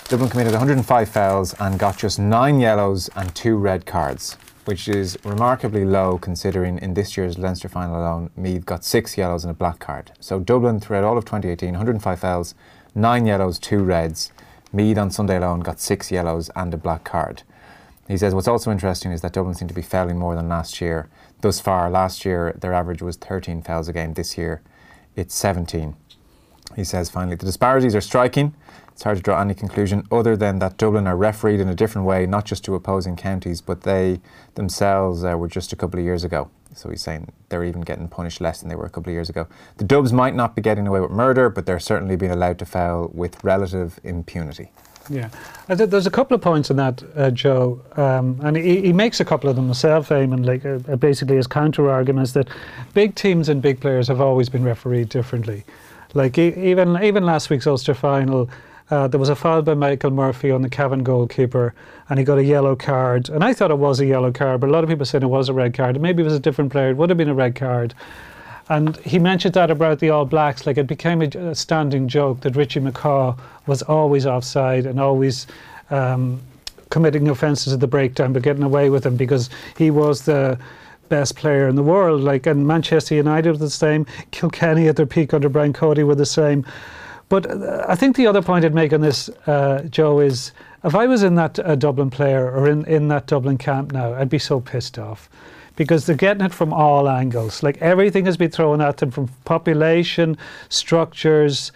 Dublin committed one hundred five fouls and got just nine yellows and two red cards, which is remarkably low considering in this year's Leinster final alone, Meath got six yellows and a black card. So Dublin throughout all of twenty eighteen, one hundred five fouls, nine yellows, two reds. Meath on Sunday alone got six yellows and a black card. He says what's also interesting is that Dublin seem to be fouling more than last year. Thus far, last year their average was thirteen fouls a game. This year it's seventeen. He says finally, the disparities are striking. It's hard to draw any conclusion other than that Dublin are refereed in a different way, not just to opposing counties, but they themselves uh, were just a couple of years ago. So he's saying they're even getting punished less than they were a couple of years ago. The Dubs might not be getting away with murder, but they're certainly being allowed to foul with relative impunity. Yeah, I th- there's a couple of points on that, uh, Joe, um, and he, he makes a couple of them himself, Eamon, like uh, basically his counter-arguments that big teams and big players have always been refereed differently. Like e- even even last week's Ulster final, uh, there was a foul by Michael Murphy on the Cavan goalkeeper, and he got a yellow card, and I thought it was a yellow card, but a lot of people said it was a red card, and maybe it was a different player, it would have been a red card. And he mentioned that about the All Blacks, like it became a, a standing joke that Richie McCaw was always offside and always um, committing offences at the breakdown but getting away with them because he was the best player in the world. Like, and Manchester United were the same, Kilkenny at their peak under Brian Cody were the same. But uh, I think the other point I'd make on this, uh, Joe, is if I was in that uh, Dublin player or in, in that Dublin camp now, I'd be so pissed off. Because they're getting it from all angles. Like everything has been thrown at them from population, structures,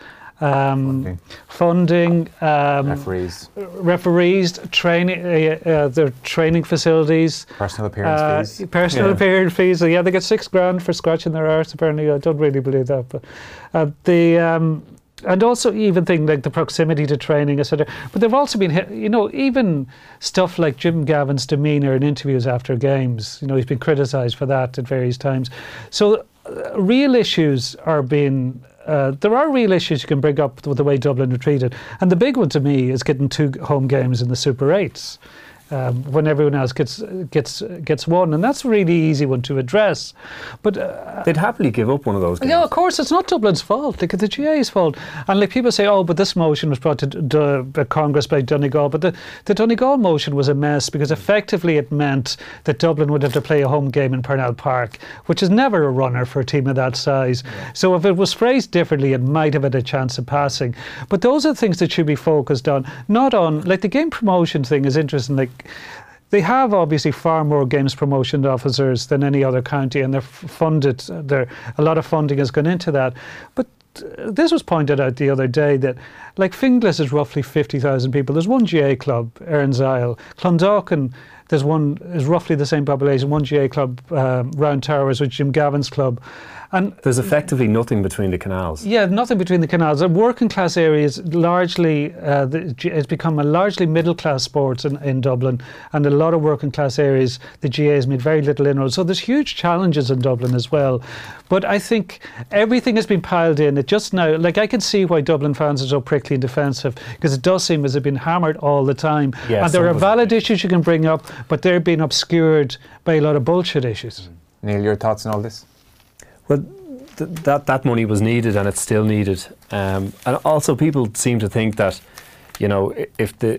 um, funding, funding um, referees, referees, training, uh, uh, their training facilities, personal appearance uh, fees, personal yeah. appearance fees. So yeah, they get six grand for scratching their arse. Apparently, I don't really believe that, but uh, the. Um, And also even things like the proximity to training, et cetera. But they've also been, you know, even stuff like Jim Gavin's demeanour in interviews after games. You know, he's been criticised for that at various times. So uh, real issues are being, uh, there are real issues you can bring up with the way Dublin are treated. And the big one to me is getting two home games in the Super eights. Um, when everyone else gets gets gets one, and that's a really easy one to address. But uh, they'd happily give up one of those games. Yeah, of course, it's not Dublin's fault. Like, it's the G A's fault. And like people say, oh, but this motion was brought to d- d- Congress by Donegal. But the, the Donegal motion was a mess because effectively it meant that Dublin would have to play a home game in Purnell Park, which is never a runner for a team of that size. Yeah. So if it was phrased differently, it might have had a chance of passing. But those are things that should be focused on, not on, like the game promotion thing is interesting. Like, they have obviously far more games promotion officers than any other county, and they're funded. They're, a lot of funding has gone into that. But uh, this was pointed out the other day that, like, Finglas is roughly fifty thousand people. There's one G A club, Erin's Isle. Clondalkin, there's one is roughly the same population. One G A club, um, Round Towers, which is Jim Gavin's club. And there's effectively nothing between the canals. Yeah, nothing between the canals. The working class areas largely, uh, the, it's become a largely middle class sport in, in Dublin, and a lot of working class areas, the G A has made very little inroads. So there's huge challenges in Dublin as well. But I think everything has been piled in. It just now, like I can see why Dublin fans are so prickly and defensive, because it does seem as they've been hammered all the time. Yeah, and there are valid issues you can bring up, but they're being obscured by a lot of bullshit issues. Neil, your thoughts on all this? Well, th- that that money was needed, and it's still needed. Um, and also, people seem to think that, you know, if the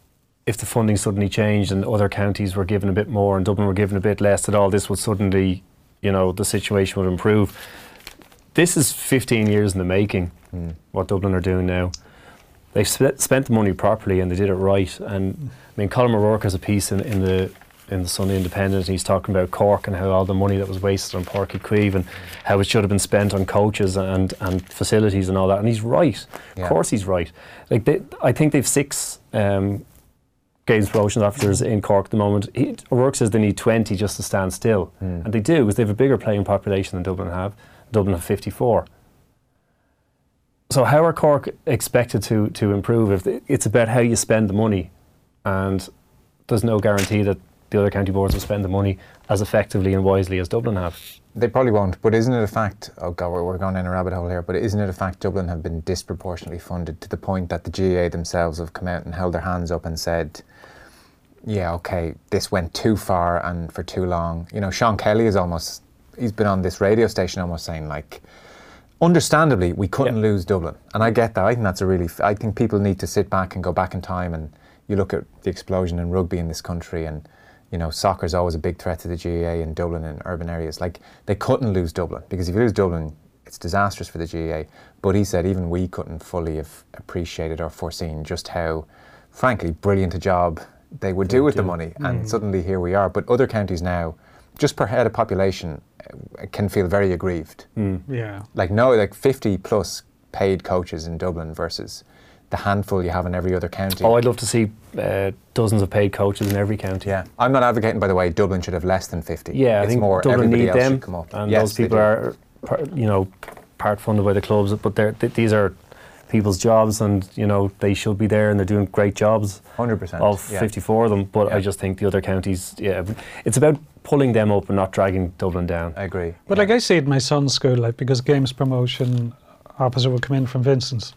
if the funding suddenly changed and other counties were given a bit more and Dublin were given a bit less, that all this would suddenly, you know, the situation would improve. This is fifteen years in the making. Mm. What Dublin are doing now, they've sp- spent the money properly and they did it right. And I mean, Colin O'Rourke has a piece in, in the. in the Sunday Independent, he's talking about Cork and how all the money that was wasted on Páirc Uí Chaoimh and how it should have been spent on coaches and, and facilities and all that, and he's right. Yeah. Of course he's right. Like they, I think they've six um, games promotion officers in Cork at the moment. He, O'Rourke says they need twenty just to stand still, mm. and they do, because they have a bigger playing population than Dublin have. Dublin have fifty-four. So how are Cork expected to, to improve? If they, it's about how you spend the money, and there's no guarantee that the other county boards will spend the money as effectively and wisely as Dublin have. They probably won't, but isn't it a fact, oh God, we're, we're going down a rabbit hole here, but isn't it a fact Dublin have been disproportionately funded to the point that the G A A themselves have come out and held their hands up and said, yeah, okay, this went too far and for too long. You know, Sean Kelly is almost, he's been on this radio station almost saying like, understandably, we couldn't Yeah. lose Dublin. And I get that. I think that's a really... F- I think people need to sit back and go back in time, and you look at the explosion in rugby in this country, and, you know, soccer's always a big threat to the G A A in Dublin and urban areas. Like, they couldn't lose Dublin, because if you lose Dublin, it's disastrous for the G A A. But he said even we couldn't fully have appreciated or foreseen just how, frankly, brilliant a job they would do with the money. And Mm. suddenly here we are. But other counties now, just per head of population, uh, can feel very aggrieved. Mm. Yeah. Like, no, like fifty plus paid coaches in Dublin versus the handful you have in every other county. Oh, I'd love to see uh, dozens of paid coaches in every county. Yeah, I'm not advocating, by the way, Dublin should have less than fifty. Yeah, I it's think more Dublin everybody need else them, should come up. and Yes, those they people do. are, par- you know, part funded by the clubs. But they're, th- these are people's jobs, and you know they should be there, and they're doing great jobs. one hundred percent. Of yeah. fifty-four of them, but Yeah. I just think the other counties, yeah, it's about pulling them up and not dragging Dublin down. I agree. But yeah. like I see it in my son's school, like because games promotion opposite will come in from Vincent's,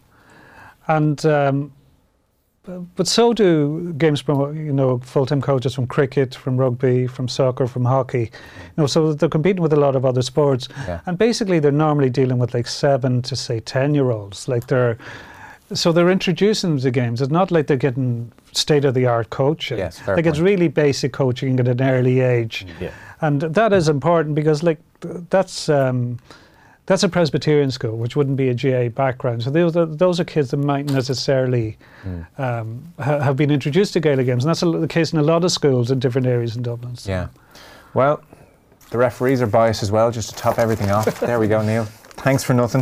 and um, b- but so do games promo. You know, full-time coaches from cricket, from rugby, from soccer, from hockey. You know, so they're competing with a lot of other sports, Yeah. and basically they're normally dealing with like seven to say ten-year-olds. Like they're so they're introducing them to games. It's not like they're getting state-of-the-art coaching. Yes, fair like it's point. really basic coaching at an early age. Yeah. And that is important because, like, th- that's um, that's a Presbyterian school, which wouldn't be a G A background. So those are, those are kids that mightn't necessarily Mm. um, ha- have been introduced to Gaelic games, and that's a, l- the case in a lot of schools in different areas in Dublin. So. Yeah. Well, the referees are biased as well, just to top everything off. There we go, Neil. Thanks for nothing.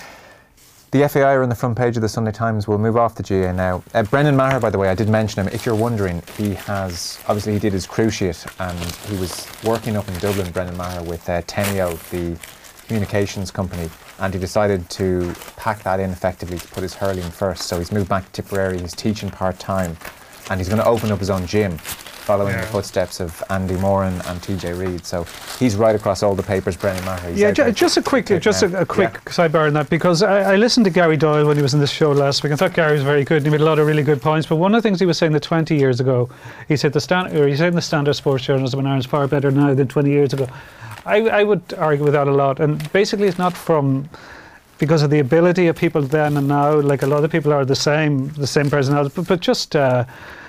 The F A I are on the front page of the Sunday Times. We'll move off the G A A now. Uh, Brendan Maher, by the way, I did mention him. If you're wondering, he has, obviously he did his cruciate, and he was working up in Dublin, Brendan Maher, with uh, Teneo, the communications company, and he decided to pack that in effectively to put his hurling first. So he's moved back to Tipperary, he's teaching part-time, and he's going to open up his own gym, following Yeah. the footsteps of Andy Moran and T J Reid. So he's right across all the papers, Brendan Maher. He's Yeah, out ju- there just a quick, taking just out. a, a quick Yeah. sidebar on that, because I, I listened to Gary Doyle when he was in this show last week. I thought Gary was very good, and he made a lot of really good points. But one of the things he was saying that twenty years ago, he said the stand, or he said the standard sports journalism in Ireland is far better now than twenty years ago. I, I would argue with that a lot, and basically it's not from because of the ability of people then and now. Like a lot of people are the same, the same personality, but, but just. Uh,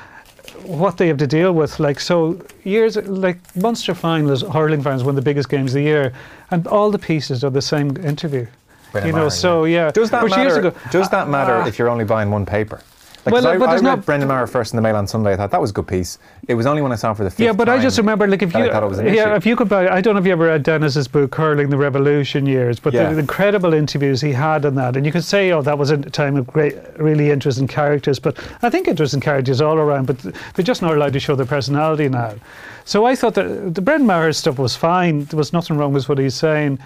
what they have to deal with, like so years like Munster finals, hurling finals, one of the biggest games of the year, and all the pieces are the same interview. Brendan you know, Maher, so yeah. Does that Which matter? years ago, Does that matter uh, if you're only buying one paper? Like, Well, 'cause I, but I there's read not- Brendan Maher first in the Mail on Sunday. I thought that was a good piece. It was only when I saw it for the fifth Yeah, but I time just remember, like, if that you, I thought it was an yeah, issue. if you could buy, I don't know if you ever read Dennis's book, Hurling the Revolution Years, but Yeah. the, the incredible interviews he had on that, and you could say, oh, that was a time of great, really interesting characters, but I think interesting characters all around, but they're just not allowed to show their personality now. So I thought that the Brendan Maher stuff was fine. There was nothing wrong with what he's saying.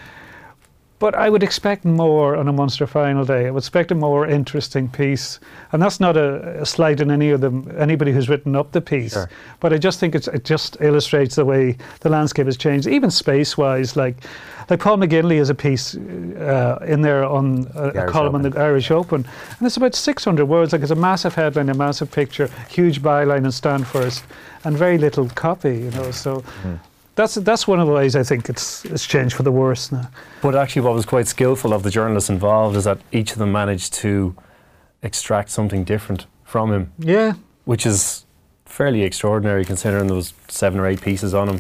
But I would expect more on a Munster final day. I would expect a more interesting piece, and that's not a, a slight on any of them, anybody who's written up the piece. Sure. But I just think it's, it just illustrates the way the landscape has changed, even space-wise. Like, like Paul McGinley has a piece uh, in there on a, The a Irish column on Open. the Irish Open, and it's about six hundred words. Like, it's a massive headline, a massive picture, huge byline and stand first, and very little copy. You know, so. Mm. That's that's one of the ways I think it's it's changed for the worse now. But actually what was quite skillful of the journalists involved is that each of them managed to extract something different from him, Yeah. which is fairly extraordinary considering there was seven or eight pieces on him.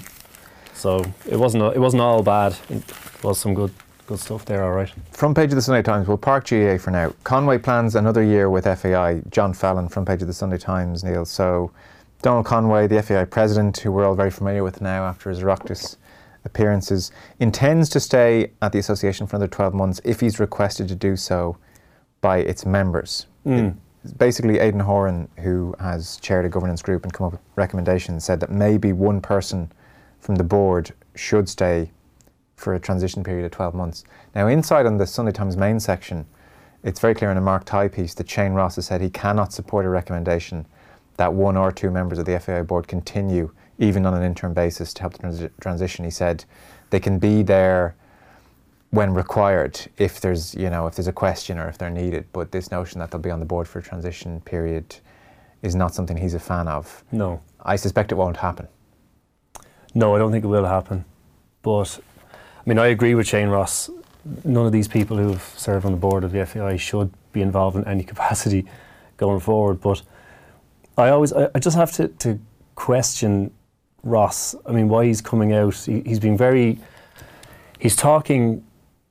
So it wasn't it wasn't all bad. It was some good good stuff there, all right. Front page of the Sunday Times. We'll park G A A for now. Conway plans another year with F A I. John Fallon, front page of the Sunday Times, Neil. So Donald Conway, the F A I president, who we're all very familiar with now after his Oireachtas appearances, intends to stay at the association for another twelve months if he's requested to do so by its members. Mm. It- basically, Aidan Horan, who has chaired a governance group and come up with recommendations, said that maybe one person from the board should stay for a transition period of twelve months. Now, inside on the Sunday Times main section, it's very clear in a Mark Tighe piece that Shane Ross has said he cannot support a recommendation that one or two members of the F A I board continue, even on an interim basis, to help the transi- transition. He said they can be there when required, if there's, you know, if there's a question or if they're needed. But this notion that they'll be on the board for a transition period is not something he's a fan of. No. I suspect it won't happen. No, I don't think it will happen. But I mean, I agree with Shane Ross none of these people who have served on the board of the F A I should be involved in any capacity going forward. But I always, I, I just have to, to question Ross. I mean, why he's coming out. He, he's been very, he's talking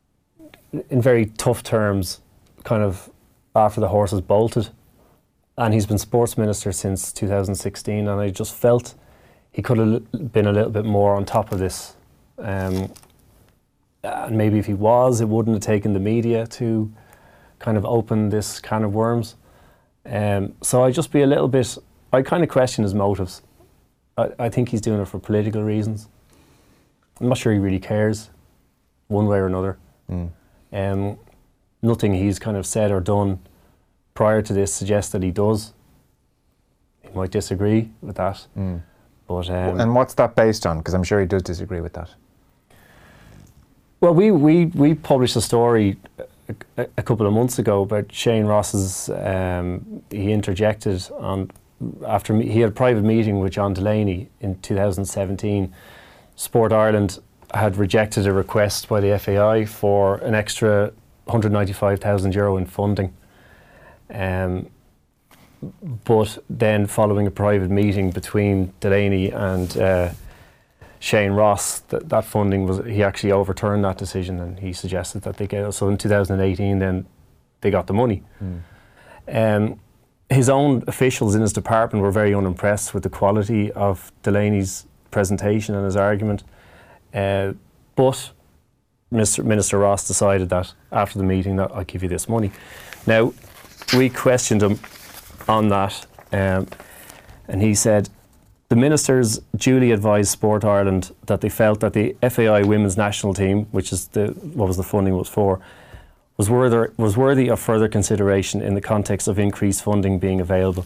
in very tough terms, kind of after the horse has bolted. And he's been sports minister since two thousand sixteen, and I just felt he could have been a little bit more on top of this. Um, and maybe if he was, it wouldn't have taken the media to kind of open this can of worms. Um, so I'd just be a little bit, I kind of question his motives. I, I think he's doing it for political reasons. I'm not sure he really cares, one way or another. Mm. Um, nothing he's kind of said or done prior to this suggests that he does. He might disagree with that. Mm. But, um, and what's that based on? Because I'm sure he does disagree with that. Well, we, we, we published a story a, a couple of months ago about Shane Ross's, um, he interjected on, after me, he had a private meeting with John Delaney in two thousand seventeen. Sport Ireland had rejected a request by the F A I for an extra one hundred ninety-five thousand euro in funding. Um, but then following a private meeting between Delaney and uh, Shane Ross, that, that funding was, he actually overturned that decision, and he suggested that they get, so in two thousand eighteen then they got the money. Mm. Um, his own officials in his department were very unimpressed with the quality of Delaney's presentation and his argument. Uh, but Mister Minister Ross decided that after the meeting that I'll give you this money. Now, we questioned him on that, um, and he said the ministers duly advised Sport Ireland that they felt that the F A I women's national team, which is the what was the funding was for, was worthy was worthy of further consideration in the context of increased funding being available.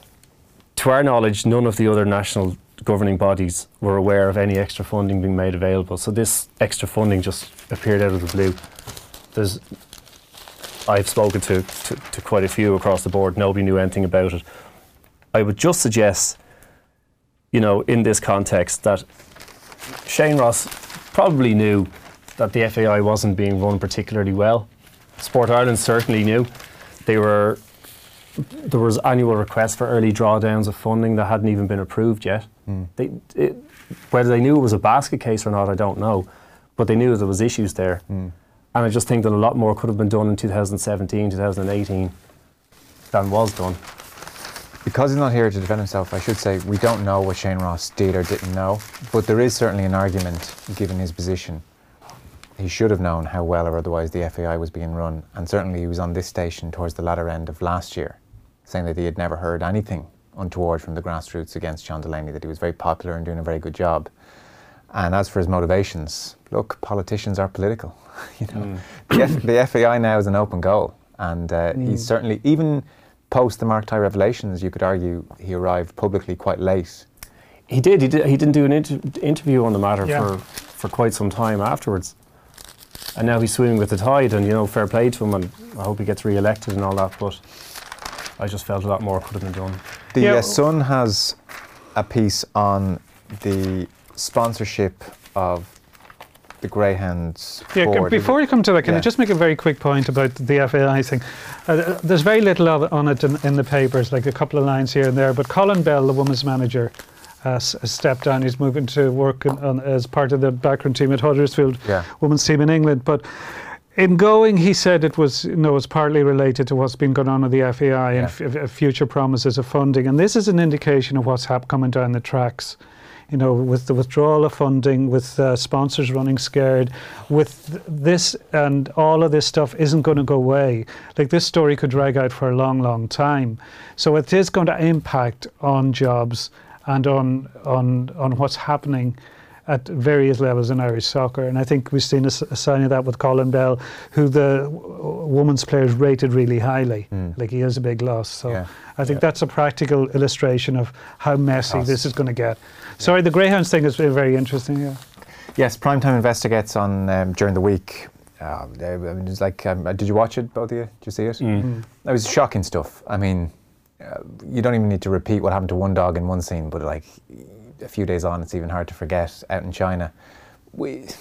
To our knowledge, none of the other national governing bodies were aware of any extra funding being made available. So this extra funding just appeared out of the blue. There's I've spoken to, to, to quite a few across the board. Nobody knew anything about it. I would just suggest, you know, in this context, that Shane Ross probably knew that the F A I wasn't being run particularly well. Sport Ireland certainly knew. They were, there was annual requests for early drawdowns of funding that hadn't even been approved yet. Mm. They, it, whether they knew it was a basket case or not, I don't know. But they knew there was issues there. Mm. And I just think that a lot more could have been done in two thousand seventeen, two thousand eighteen than was done. Because he's not here to defend himself, I should say we don't know what Shane Ross did or didn't know, but there is certainly an argument, given his position. He should have known how well or otherwise the F A I was being run, and certainly he was on this station towards the latter end of last year, saying that he had never heard anything untoward from the grassroots against John Delaney, that he was very popular and doing a very good job. And as for his motivations, look, politicians are political. you know, mm. the, F- the F A I now is an open goal, and uh, mm. he's certainly, even post the Mark Tighe revelations, you could argue he arrived publicly quite late. He did. He did. He didn't do an inter- interview on the matter yeah. for for quite some time afterwards, and now he's swimming with the tide. And you know, fair play to him, and I hope he gets re-elected and all that. But I just felt a lot more could have been done. The yeah. uh, Sun has a piece on the sponsorship of the Greyhounds yeah, board. Before you come to that, can yeah. I just make a very quick point about the F A I thing? Uh, there's very little of it on it in, in the papers, like a couple of lines here and there, but Colin Bell, the women's manager, uh, s- stepped down. He's moving to work in, on, as part of the backroom team at Huddersfield, yeah. women's team in England. But in going, he said it was, you know, it was partly related to what's been going on with the F A I yeah. and f- f- future promises of funding. And this is an indication of what's hap- coming down the tracks. You know, with the withdrawal of funding, with uh, sponsors running scared, with th- this and all of this stuff isn't going to go away. Like, this story could drag out for a long, long time. So it is going to impact on jobs and on on on what's happening at various levels in Irish soccer. And I think we've seen a, a sign of that with Colin Bell, who the w- women's players rated really highly. Mm. Like, he is a big loss. So yeah. I think yeah. that's a practical illustration of how messy Cost. this is going to get. Sorry, the Greyhounds thing is very interesting, yeah. Yes, Primetime investigates on um, during the week. Uh, I mean, it's like, um, did you watch it, both of you? Did you see it? Mm. It was shocking stuff. I mean, uh, you don't even need to repeat what happened to one dog in one scene, but like a few days on, it's even hard to forget out in China. We,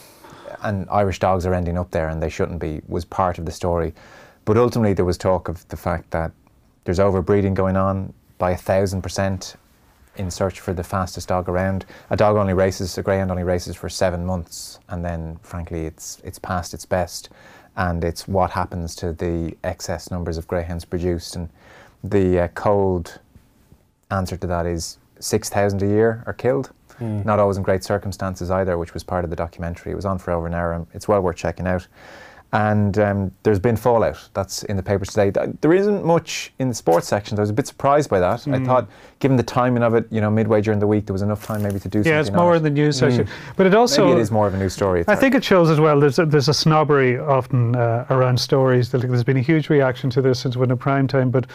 and Irish dogs are ending up there and they shouldn't be, was part of the story. But ultimately there was talk of the fact that there's overbreeding going on by a thousand percent in search for the fastest dog around. A dog only races, a greyhound only races for seven months, and then frankly it's it's past its best, and it's what happens to the excess numbers of greyhounds produced. And the uh, cold answer to that is six thousand a year are killed. Mm. Not always in great circumstances either, which was part of the documentary. It was on for over an hour, and it's well worth checking out. And um, there's been fallout. That's in the papers today. There isn't much in the sports section. I was a bit surprised by that. Mm. I thought, given the timing of it, you know, midway during the week, there was enough time maybe to do something. Yeah, it's more in the news section. Mm. But it also... Maybe it is more of a news story. I think it shows as well, there's a, there's a snobbery often uh, around stories. There's been a huge reaction to this since we're in a prime time, but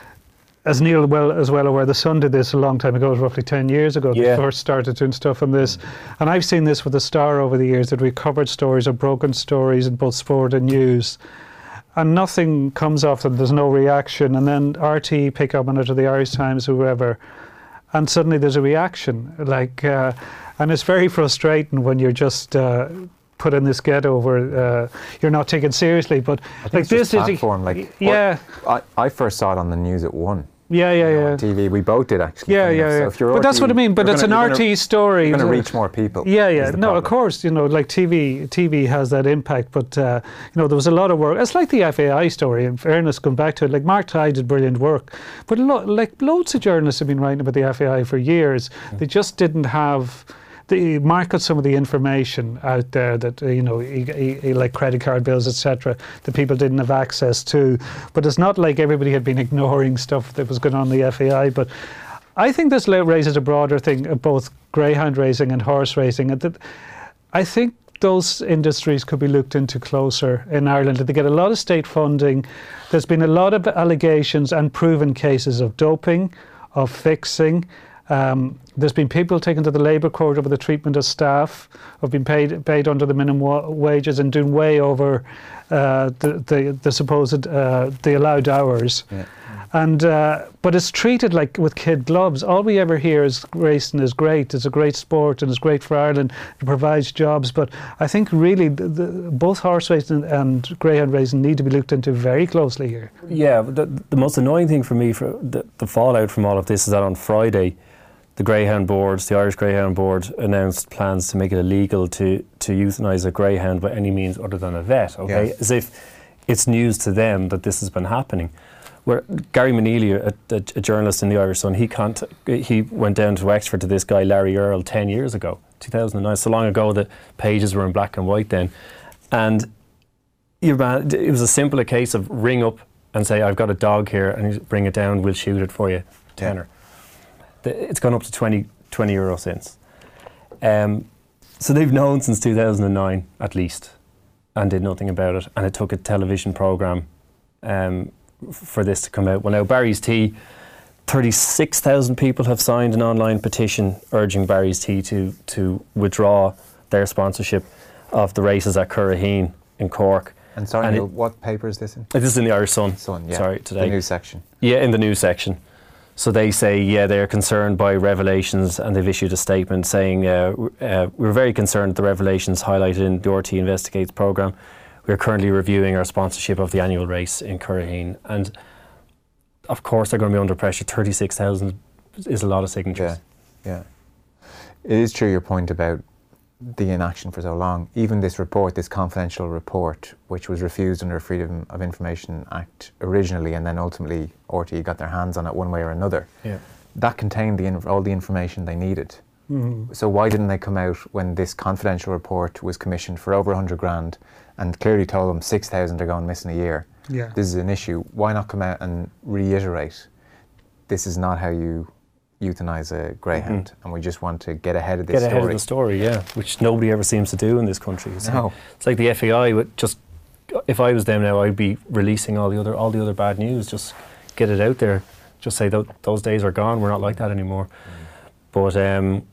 as Neil well as well aware, the Sun did this a long time ago, roughly ten years ago. Yeah. They first started doing stuff on this. And I've seen this with the Star over the years, that we covered stories or broken stories in both sport and news. And nothing comes off them, there's no reaction. And then R T E pick up on it, or the Irish Times, whoever. And suddenly there's a reaction. Like, uh, and it's very frustrating when you're just... Uh, put in this ghetto where uh, you're not taken seriously, but like this platform, is like yeah. I, I first saw it on the news at one. Yeah, yeah, you know, yeah. on T V, we both did actually. Yeah, yeah, yeah. So but that's what I mean. But it's gonna, an R T E story. You're going to reach more people. Yeah, yeah. No, problem. of course. You know, like T V, T V has that impact. But uh, you know, there was a lot of work. It's like the F A I story. In fairness, come back to it. Like Mark Tighe did brilliant work, but lo- like loads of journalists have been writing about the F A I for years. Mm. They just didn't have. They market some of the information out there that, uh, you know, e- e- like credit card bills, et cetera, that people didn't have access to. But it's not like everybody had been ignoring stuff that was going on in the F A I. But I think this raises a broader thing of both greyhound racing and horse racing. And that I think those industries could be looked into closer in Ireland. They get a lot of state funding. There's been a lot of allegations and proven cases of doping, of fixing. Um, there's been people taken to the Labour Court over the treatment of staff who've been paid paid under the minimum wa- wages and doing way over uh, the, the the supposed uh, the allowed hours. Yeah. And uh, but it's treated like with kid gloves. All we ever hear is racing is great. It's a great sport and it's great for Ireland. It provides jobs. But I think really the, the, both horse racing and greyhound racing need to be looked into very closely here. Yeah, the, the most annoying thing for me, for the, the fallout from all of this, is that on Friday, the Greyhound Boards, the Irish Greyhound Board, announced plans to make it illegal to, to euthanise a greyhound by any means other than a vet, okay? Yes. As if it's news to them that this has been happening. Where Gary Maneely, a, a, a journalist in the Irish Sun, he cont- he went down to Wexford to this guy, Larry Earle, ten years ago, two thousand nine, so long ago that pages were in black and white then. And it was a simple case of ring up and say, I've got a dog here, and you bring it down, we'll shoot it for you, tenner. Yeah. It's gone up to twenty, twenty euro since. Um, so they've known since two thousand nine, at least, and did nothing about it. And it took a television programme um, f- for this to come out. Well, now, Barry's Tea, thirty-six thousand people have signed an online petition urging Barry's Tea to, to withdraw their sponsorship of the races at Curraheen in Cork. And sorry, and Neil, it, what paper is this in? This is in the Irish Sun. Sun, yeah. Sorry, today. The news section. Yeah, in the news section. So they say, yeah, they're concerned by revelations, and they've issued a statement saying, uh, uh, we're very concerned at the revelations highlighted in the R T Investigates programme. We're currently reviewing our sponsorship of the annual race in Curraheen. And of course they're going to be under pressure. thirty-six thousand is a lot of signatures. Yeah, yeah. It is true your point about the inaction for so long. Even this report, this confidential report, which was refused under Freedom of Information Act originally, and then ultimately R T E got their hands on it one way or another. Yeah. That contained the inf- all the information they needed. Mm-hmm. So why didn't they come out when this confidential report was commissioned for over one hundred grand and clearly told them six thousand are going missing a year? Yeah. This is an issue. Why not come out and reiterate this is not how you euthanize a greyhound, mm-hmm. and we just want to get ahead of this get story. Get ahead of the story, yeah, which nobody ever seems to do in this country. So no. It's like the F A I would just, if I was them now, I'd be releasing all the other all the other bad news, just get it out there, just say th- those days are gone, we're not like that anymore. Mm. But um,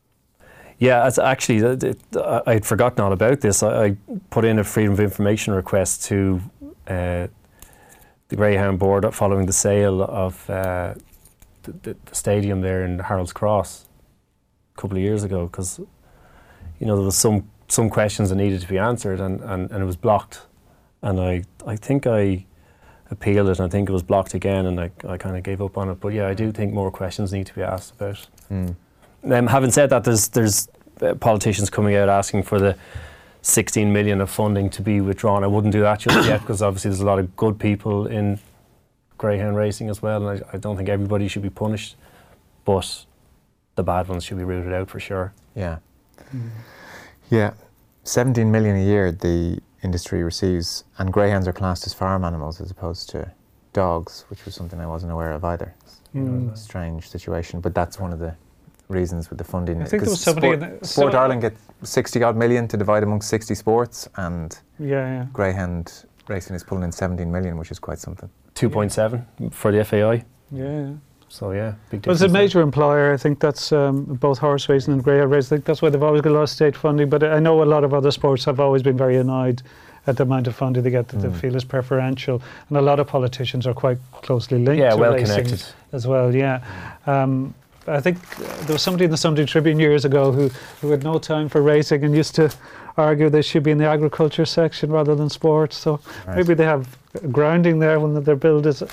yeah, it's actually, it, it, I'd forgotten all about this. I, I put in a Freedom of Information request to uh, the Greyhound Board following the sale of uh, The, the stadium there in Harold's Cross a couple of years ago, because you know there was some some questions that needed to be answered, and, and, and it was blocked. And I, I think I appealed it, and I think it was blocked again, and I, I kind of gave up on it. But yeah, I do think more questions need to be asked about it. Mm. Um, having said that, there's there's uh, politicians coming out asking for the sixteen million of funding to be withdrawn. I wouldn't do that just yet, because obviously there's a lot of good people in greyhound racing as well, and I, I don't think everybody should be punished, but the bad ones should be rooted out for sure. Yeah. Mm. Yeah. seventeen million a year the industry receives, and greyhounds are classed as farm animals as opposed to dogs, which was something I wasn't aware of either. Mm. Strange situation, but that's one of the reasons with the funding. I think there was somebody Sport, in the, Sport so Ireland get sixty odd million to divide amongst sixty sports, and yeah, yeah. greyhound racing is pulling in seventeen million, which is quite something. two point seven yeah. for the F A I. Yeah, yeah. So yeah, big difference. Well, it's a major there. employer. I think that's um, both horse racing and greyhound racing. I think that's why they've always got a lot of state funding. But I know a lot of other sports have always been very annoyed at the amount of funding they get that mm. they feel is preferential, and a lot of politicians are quite closely linked yeah, to well racing connected as well. Yeah, um, I think there was somebody in the Sunday Tribune years ago who, who had no time for racing and used to argue they should be in the agriculture section rather than sports. So right. maybe they have grounding there when their build is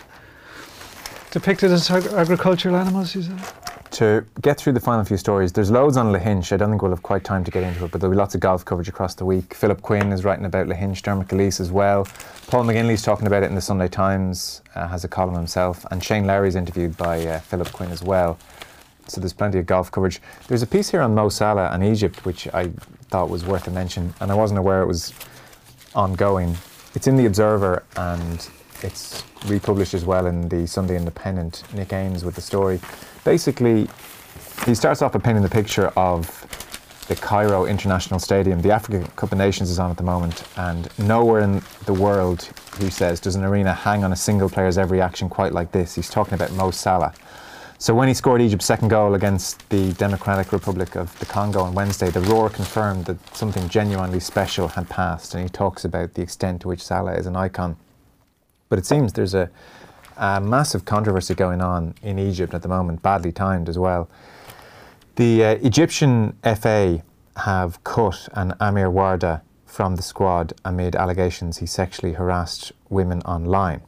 depicted as ag- agricultural animals. You said. To get through the final few stories, there's loads on Lahinch. I don't think we'll have quite time to get into it, but there'll be lots of golf coverage across the week. Philip Quinn is writing about Lahinch, Dermot Gilleese as well. Paul McGinley's talking about it in the Sunday Times, uh, has a column himself, and Shane Lowry's interviewed by uh, Philip Quinn as well. So there's plenty of golf coverage. There's a piece here on Mo Salah and Egypt, which I thought was worth a mention, and I wasn't aware it was ongoing. It's in the Observer, and it's republished as well in the Sunday Independent. Nick Ames with the story. Basically, he starts off by painting the picture of the Cairo International Stadium. The Africa Cup of Nations is on at the moment, and nowhere in the world, he says, does an arena hang on a single player's every action quite like this. He's talking about Mo Salah. So when he scored Egypt's second goal against the Democratic Republic of the Congo on Wednesday, the Roar confirmed that something genuinely special had passed, and he talks about the extent to which Salah is an icon. But it seems there's a, a massive controversy going on in Egypt at the moment, badly timed as well. The uh, Egyptian F A have cut an Amir Warda from the squad amid allegations he sexually harassed women online.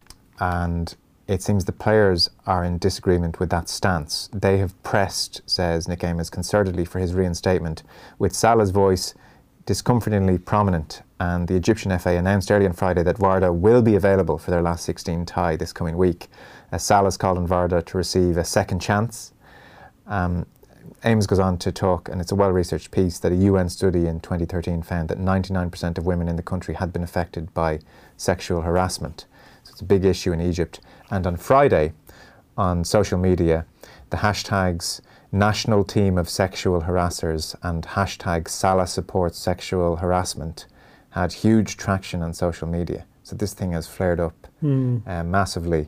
And it seems the players are in disagreement with that stance. They have pressed, says Nick Ames, concertedly for his reinstatement, with Salah's voice discomfortingly prominent. And the Egyptian F A announced early on Friday that Warda will be available for their last sixteen tie this coming week. Uh, Salah's called on Warda to receive a second chance. Um, Ames goes on to talk, and it's a well-researched piece, that a U N study in twenty thirteen found that ninety-nine percent of women in the country had been affected by sexual harassment. So it's a big issue in Egypt. And on Friday, on social media, the hashtags National Team of Sexual Harassers and hashtag Salah Supports Sexual Harassment had huge traction on social media. So this thing has flared up mm. uh, massively.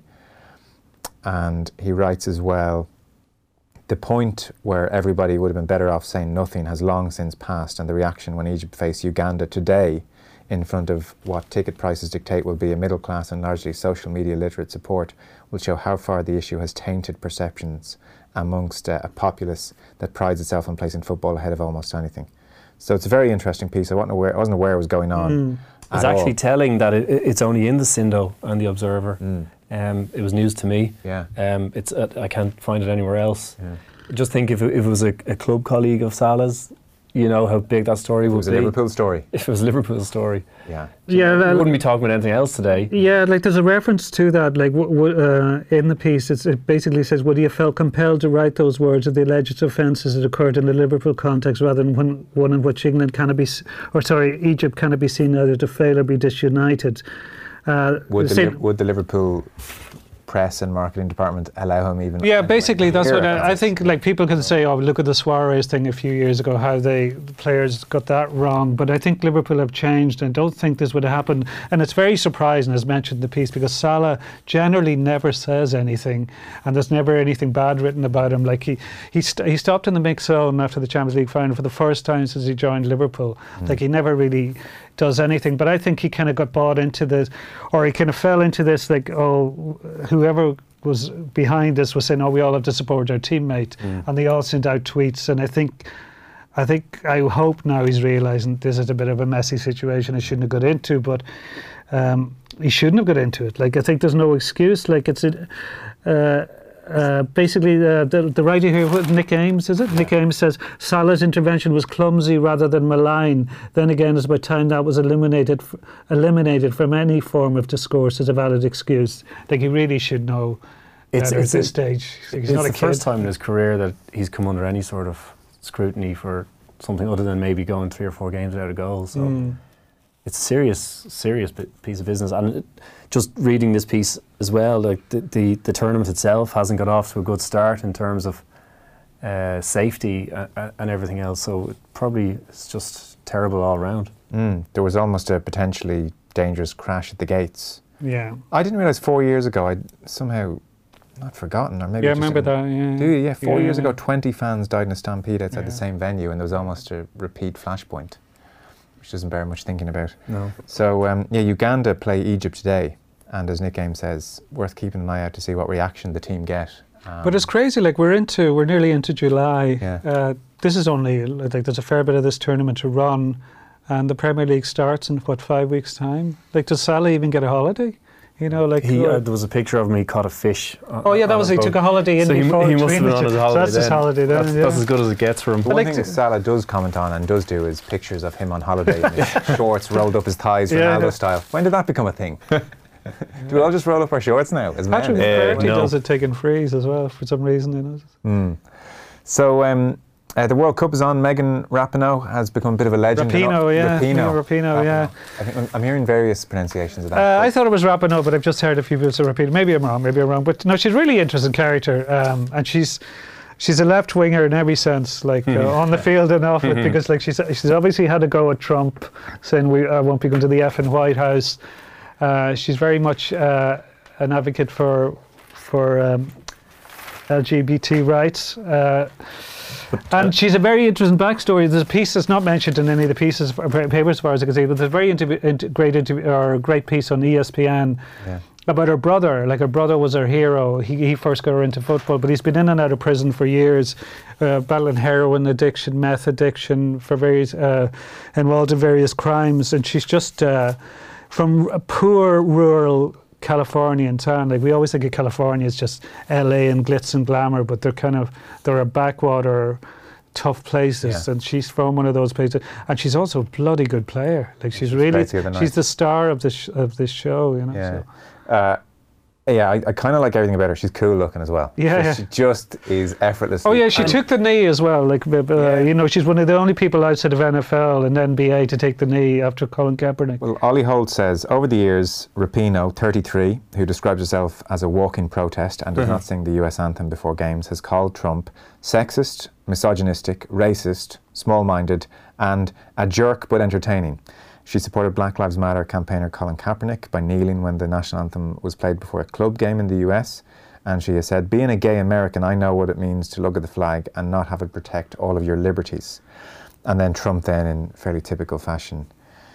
And he writes as well, the point where everybody would have been better off saying nothing has long since passed, and the reaction when Egypt face Uganda today in front of what ticket prices dictate will be a middle class and largely social media literate support will show how far the issue has tainted perceptions amongst uh, a populace that prides itself on placing football ahead of almost anything. So it's a very interesting piece. I wasn't aware, I wasn't aware it was going on. Mm. It's actually all. telling that it, it's only in the Sindo and the Observer. Mm. Um, it was news to me. Yeah. Um, it's uh, I can't find it anywhere else. Yeah. Just think if it, if it was a, a club colleague of Salah's, you know how big that story would be. If it was a Liverpool story. If it was a Liverpool story. Yeah. Yeah. We wouldn't be talking about anything else today. Yeah, like there's a reference to that, like w- w- uh, in the piece. It's, it basically says, would he have felt compelled to write those words of the alleged offences that occurred in the Liverpool context, rather than one, one in which England cannot be, or sorry, Egypt cannot be seen either to fail or be disunited. Uh, would, the li- would the Liverpool press and marketing department allow him even? Yeah, basically that's what I, I think. Like people can say, "Oh, look at the Suarez thing a few years ago, how they the players got that wrong." But I think Liverpool have changed, and I don't think this would have happened. And it's very surprising, as mentioned in the piece, because Salah generally never says anything, and there's never anything bad written about him. Like he he st- he stopped in the mix zone after the Champions League final for the first time since he joined Liverpool. Mm. Like he never really does anything, but I think he kind of got bought into this, or he kind of fell into this, like, oh, whoever was behind this was saying, oh, we all have to support our teammate, mm. and they all sent out tweets, and I think I think, I hope now he's realising this is a bit of a messy situation he shouldn't have got into, but um, he shouldn't have got into it. Like, I think there's no excuse. Like, it's a, uh, uh, basically uh, the, the writer here, what, Nick Ames, is it? Yeah. Nick Ames says, Salah's intervention was clumsy rather than malign. Then again, it's about time that was eliminated f- eliminated from any form of discourse as a valid excuse. Like, he really should know it's, better it's at this a, stage. He's it's not a the kid. first time in his career that he's come under any sort of scrutiny for something other than maybe going three or four games without a goal. So mm. it's a serious, serious piece of business. And it, just reading this piece as well, like the, the, the tournament itself hasn't got off to a good start in terms of uh, safety and, and everything else. So it probably it's just terrible all around. Mm. There was almost a potentially dangerous crash at the gates. Yeah. I didn't realise four years ago I'd somehow not forgotten, or maybe yeah, I just remember that. Yeah, do you? Yeah, four yeah, years yeah. ago, twenty fans died in a stampede outside yeah. the same venue, and there was almost a repeat flashpoint, which doesn't bear much thinking about. No. So um, yeah, Uganda play Egypt today, and as Nick Ames says, worth keeping an eye out to see what reaction the team get. Um, but it's crazy. Like we're into, we're nearly into July. Yeah. Uh, this is only like there's a fair bit of this tournament to run, and the Premier League starts in what five weeks' time. Like, does Salah even get a holiday? You know, like he, uh, there was a picture of him. He caught a fish. On, oh yeah, that was he boat. Took a holiday in so before. He, he must have been on his holiday. So that's then. his holiday. Then, that's, yeah. that's as good as it gets for him. One like thing that Salah does comment on and does do is pictures of him on holiday in his shorts rolled up his thighs, Ronaldo yeah. style. When did that become a thing? Do we all just roll up our shorts now as men? Patrick McCarthy uh, no. does it taking frees as well for some reason. You know. Mm. So. Um, Uh, the World Cup is on. Megan Rapinoe has become a bit of a legend. Rapinoe, yeah. Rapinoe, yeah, Rapinoe, yeah. I think I'm, I'm hearing various pronunciations of that. Uh, I thought it was Rapinoe, but I've just heard a few people say Rapinoe. Maybe I'm wrong, maybe I'm wrong. But no, she's a really interesting character. Um, and she's she's a left winger in every sense, like mm-hmm. uh, on the field and off mm-hmm. it, because like she's she's obviously had a go at Trump, saying we uh, won't be going to the effing White House. Uh, she's very much uh, an advocate for for um, L G B T rights. Uh, And she's a very interesting backstory. There's a piece that's not mentioned in any of the pieces, papers as far as I can see, but there's a very interview, inter- great interview, or great piece on E S P N yeah. about her brother. Like, her brother was her hero. He, he first got her into football, but he's been in and out of prison for years, uh, battling heroin addiction, meth addiction, for various uh, involved in various crimes. And she's just uh, from a poor rural Californian town. Like, we always think of California as just L A and glitz and glamour, but they're kind of they're a backwater, tough places. Yeah. And she's from one of those places. And she's also a bloody good player. Like, she's, she's really she's the star of this sh- of this show. You know. Yeah. So. Uh, Yeah, I, I kind of like everything about her. She's cool looking as well. Yeah, she, yeah. she just is effortlessly. Oh yeah, she took the knee as well. Like, uh, yeah. you know, she's one of the only people outside of N F L and N B A to take the knee after Colin Kaepernick. Well, Ollie Holt says, over the years, Rapinoe, thirty-three, who describes herself as a walking protest and does mm-hmm. not sing the U S anthem before games, has called Trump sexist, misogynistic, racist, small-minded, and a jerk but entertaining. She supported Black Lives Matter campaigner Colin Kaepernick by kneeling when the national anthem was played before a club game in the U S. And she has said, being a gay American, I know what it means to look at the flag and not have it protect all of your liberties. And then Trump then, in fairly typical fashion,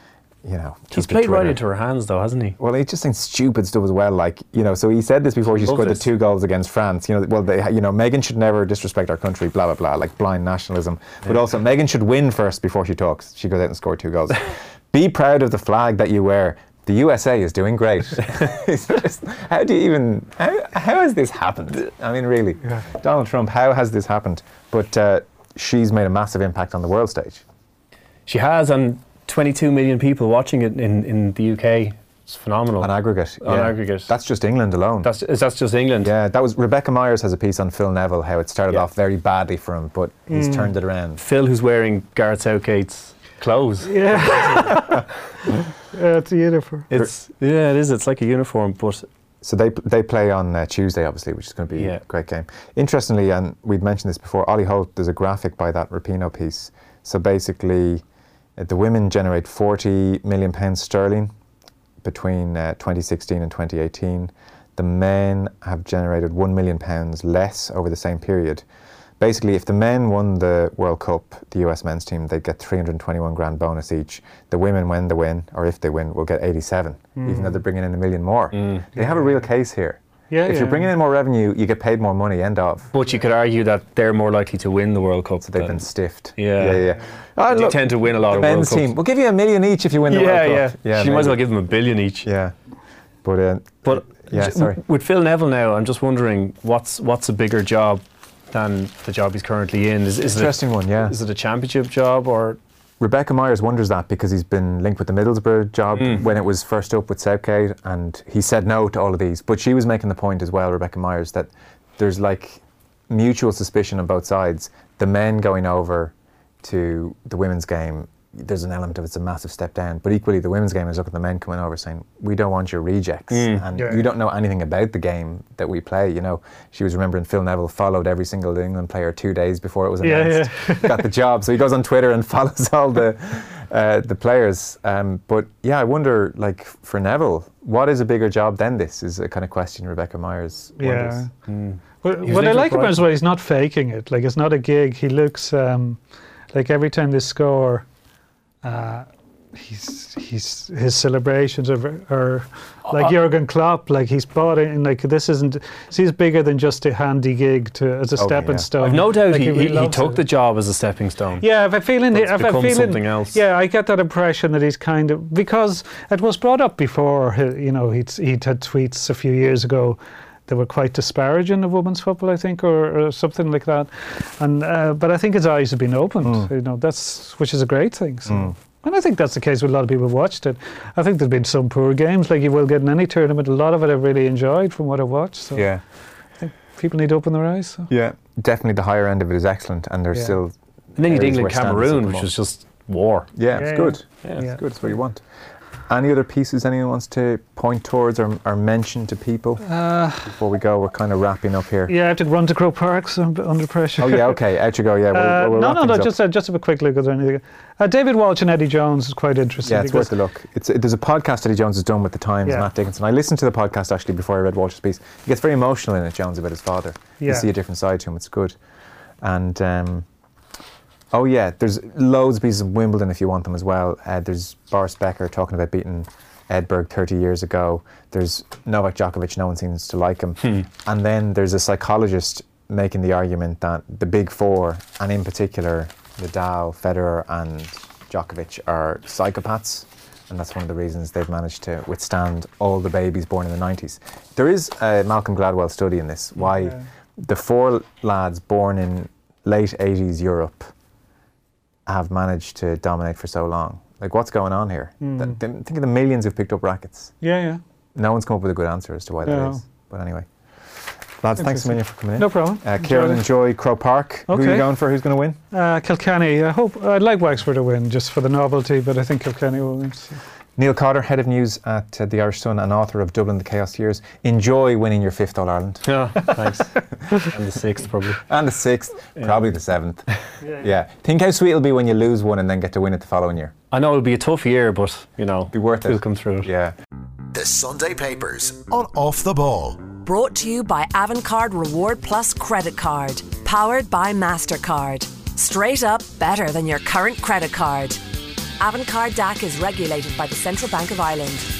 you know. He's played right into her hands though, hasn't he? Well, he just thinks stupid stuff as well. Like, you know, so he said this before she Love scored this. the two goals against France. You know, well, they, you know, Meghan should never disrespect our country, blah, blah, blah, like blind nationalism. Yeah. But also, Meghan should win first before she talks. She goes out and scored two goals. Be proud of the flag that you wear. The U S A is doing great. just, how do you even, how, how has this happened? I mean, really, yeah. Donald Trump, how has this happened? But uh, she's made a massive impact on the world stage. She has, and twenty-two million people watching it in, in the U K. It's phenomenal. On aggregate. On yeah. aggregate. That's just England alone. That's that's just England. Yeah, that was, Rebecca Myers has a piece on Phil Neville, how it started yeah. off very badly for him, but he's mm. turned it around. Phil, who's wearing Gareth Southgate's clothes. Yeah. yeah, it's a uniform. It's yeah, it is. It's like a uniform, but so they they play on uh, Tuesday, obviously, which is going to be yeah. a great game. Interestingly, and we'd mentioned this before, Ollie Holt, there's a graphic by that Rapinoe piece. So basically, uh, the women generate forty million pounds sterling between uh, twenty sixteen and twenty eighteen. The men have generated one million pounds less over the same period. Basically, if the men won the World Cup, the U S men's team, they'd get three hundred twenty-one grand bonus each. The women, when they win, or if they win, will get eighty-seven, mm. even though they're bringing in a million more. Mm. They have a real case here. Yeah, if yeah. you're bringing in more revenue, you get paid more money. End of. But you could argue that they're more likely to win the World Cup. So they've than- been stiffed. Yeah. yeah, yeah. Oh, They look, tend to win a lot the of World men's Cups. team. We'll give you a million each if you win the Yeah, World Cup. yeah. You might as well maybe. give them a billion each. Yeah, but uh, But yeah, j- sorry. with Phil Neville now, I'm just wondering what's what's a bigger job than the job he's currently in? Is, is it Interesting one, yeah. is it a championship job or? Rebecca Myers wonders that because he's been linked with the Middlesbrough job Mm. when it was first up with Southgate, and he said no to all of these. But she was making the point as well, Rebecca Myers, that there's like mutual suspicion on both sides. The men going over to the women's game, there's an element of it's a massive step down. But equally, the women's game is looking at the men coming over saying, we don't want your rejects. Mm. And Yeah. you don't know anything about the game that we play. You know, she was remembering Phil Neville followed every single England player two days before it was Yeah, announced. Got the job. So he goes on Twitter and follows all the uh, the players. Um, but yeah, I wonder, like, for Neville, what is a bigger job than this is a kind of question Rebecca Myers wonders. Yeah. Mm. Well, He was what I linked with like about him as Brighton. well, he's not faking it. Like, it's not a gig. He looks um, like every time they score, uh, he's he's his celebrations are, are like Uh, Jurgen Klopp. Like, he's bought in. Like, this isn't. He's bigger than just a handy gig to as a Okay, stepping yeah. stone. I've no doubt Like, he, really he, he loves took it. the job as a stepping stone. Yeah, if I feeling, But if it's I become feeling something else. Yeah, I get that impression that he's kind of, because it was brought up before. he- You know, he'd he'd had tweets a few years ago that were quite disparaging of women's football, I think, or, or something like that. And uh, but I think his eyes have been opened. Mm. You know, that's which is a great thing. So. Mm. And I think that's the case with a lot of people who watched it. I think there's been some poor games, like you will get in any tournament. A lot of it I've really enjoyed from what I've watched. So Yeah, people need to open their eyes. So. yeah. Definitely the higher end of it is excellent, and there's Yeah. still. And then you had areas England where standards Cameroon, have which come was up. just war. Yeah, Yeah, it's yeah. good. Yeah. It's Yeah. good. It's what you want. Any other pieces anyone wants to point towards or, or mention to people Uh, before we go? We're kind of wrapping up here. yeah, I have to run to Croke Park, so I'm a bit under pressure. Oh yeah, okay. Out you go. Yeah, we'll, Uh, we'll no, wrap no, no. things up. Just uh, just have a quick look at anything. Uh, David Walsh and Eddie Jones is quite interesting. Yeah, it's because worth a look. It's there's a podcast Eddie Jones has done with the Times, Yeah. Matt Dickinson. I listened to the podcast actually before I read Walsh's piece. He gets very emotional in it, Jones, about his father. You Yeah. see a different side to him. It's good. And um, oh yeah, there's loads of pieces of Wimbledon if you want them as well. Uh, there's Boris Becker talking about beating Edberg thirty years ago. There's Novak Djokovic. No one seems to like him. Hmm. And then there's a psychologist making the argument that the big four, and in particular Nadal, Federer and Djokovic, are psychopaths, and that's one of the reasons they've managed to withstand all the babies born in the nineties. There is a Malcolm Gladwell study in this, why Yeah. the four lads born in late eighties Europe have managed to dominate for so long. Like, what's going on here? Mm. Th- th- think of the millions who've picked up rackets. Yeah, yeah. No one's come up with a good answer as to why that No. is. But anyway. Lads, thanks a million for coming in. No problem. Uh, Kieran, enjoy Croke Park. Who are Okay. you going for? Who's going to win? Uh, Kilkenny. I hope I'd like Wexford to win just for the novelty, but I think Kilkenny will win. So. Neil Cotter, Head of News at uh, the Irish Sun and author of Dublin, The Chaos Years. Enjoy winning your fifth All-Ireland. Yeah, thanks. And the sixth, probably. And the sixth, Yeah. probably the seventh. Yeah. Yeah. Think how sweet it'll be when you lose one and then get to win it the following year. I know it'll be a tough year, but, you know, Be worth it. we'll come through it. Yeah. The Sunday Papers on Off the Ball. Brought to you by Avantcard Reward Plus Credit Card. Powered by MasterCard. Straight up better than your current credit card. Avantcard D A C is regulated by the Central Bank of Ireland.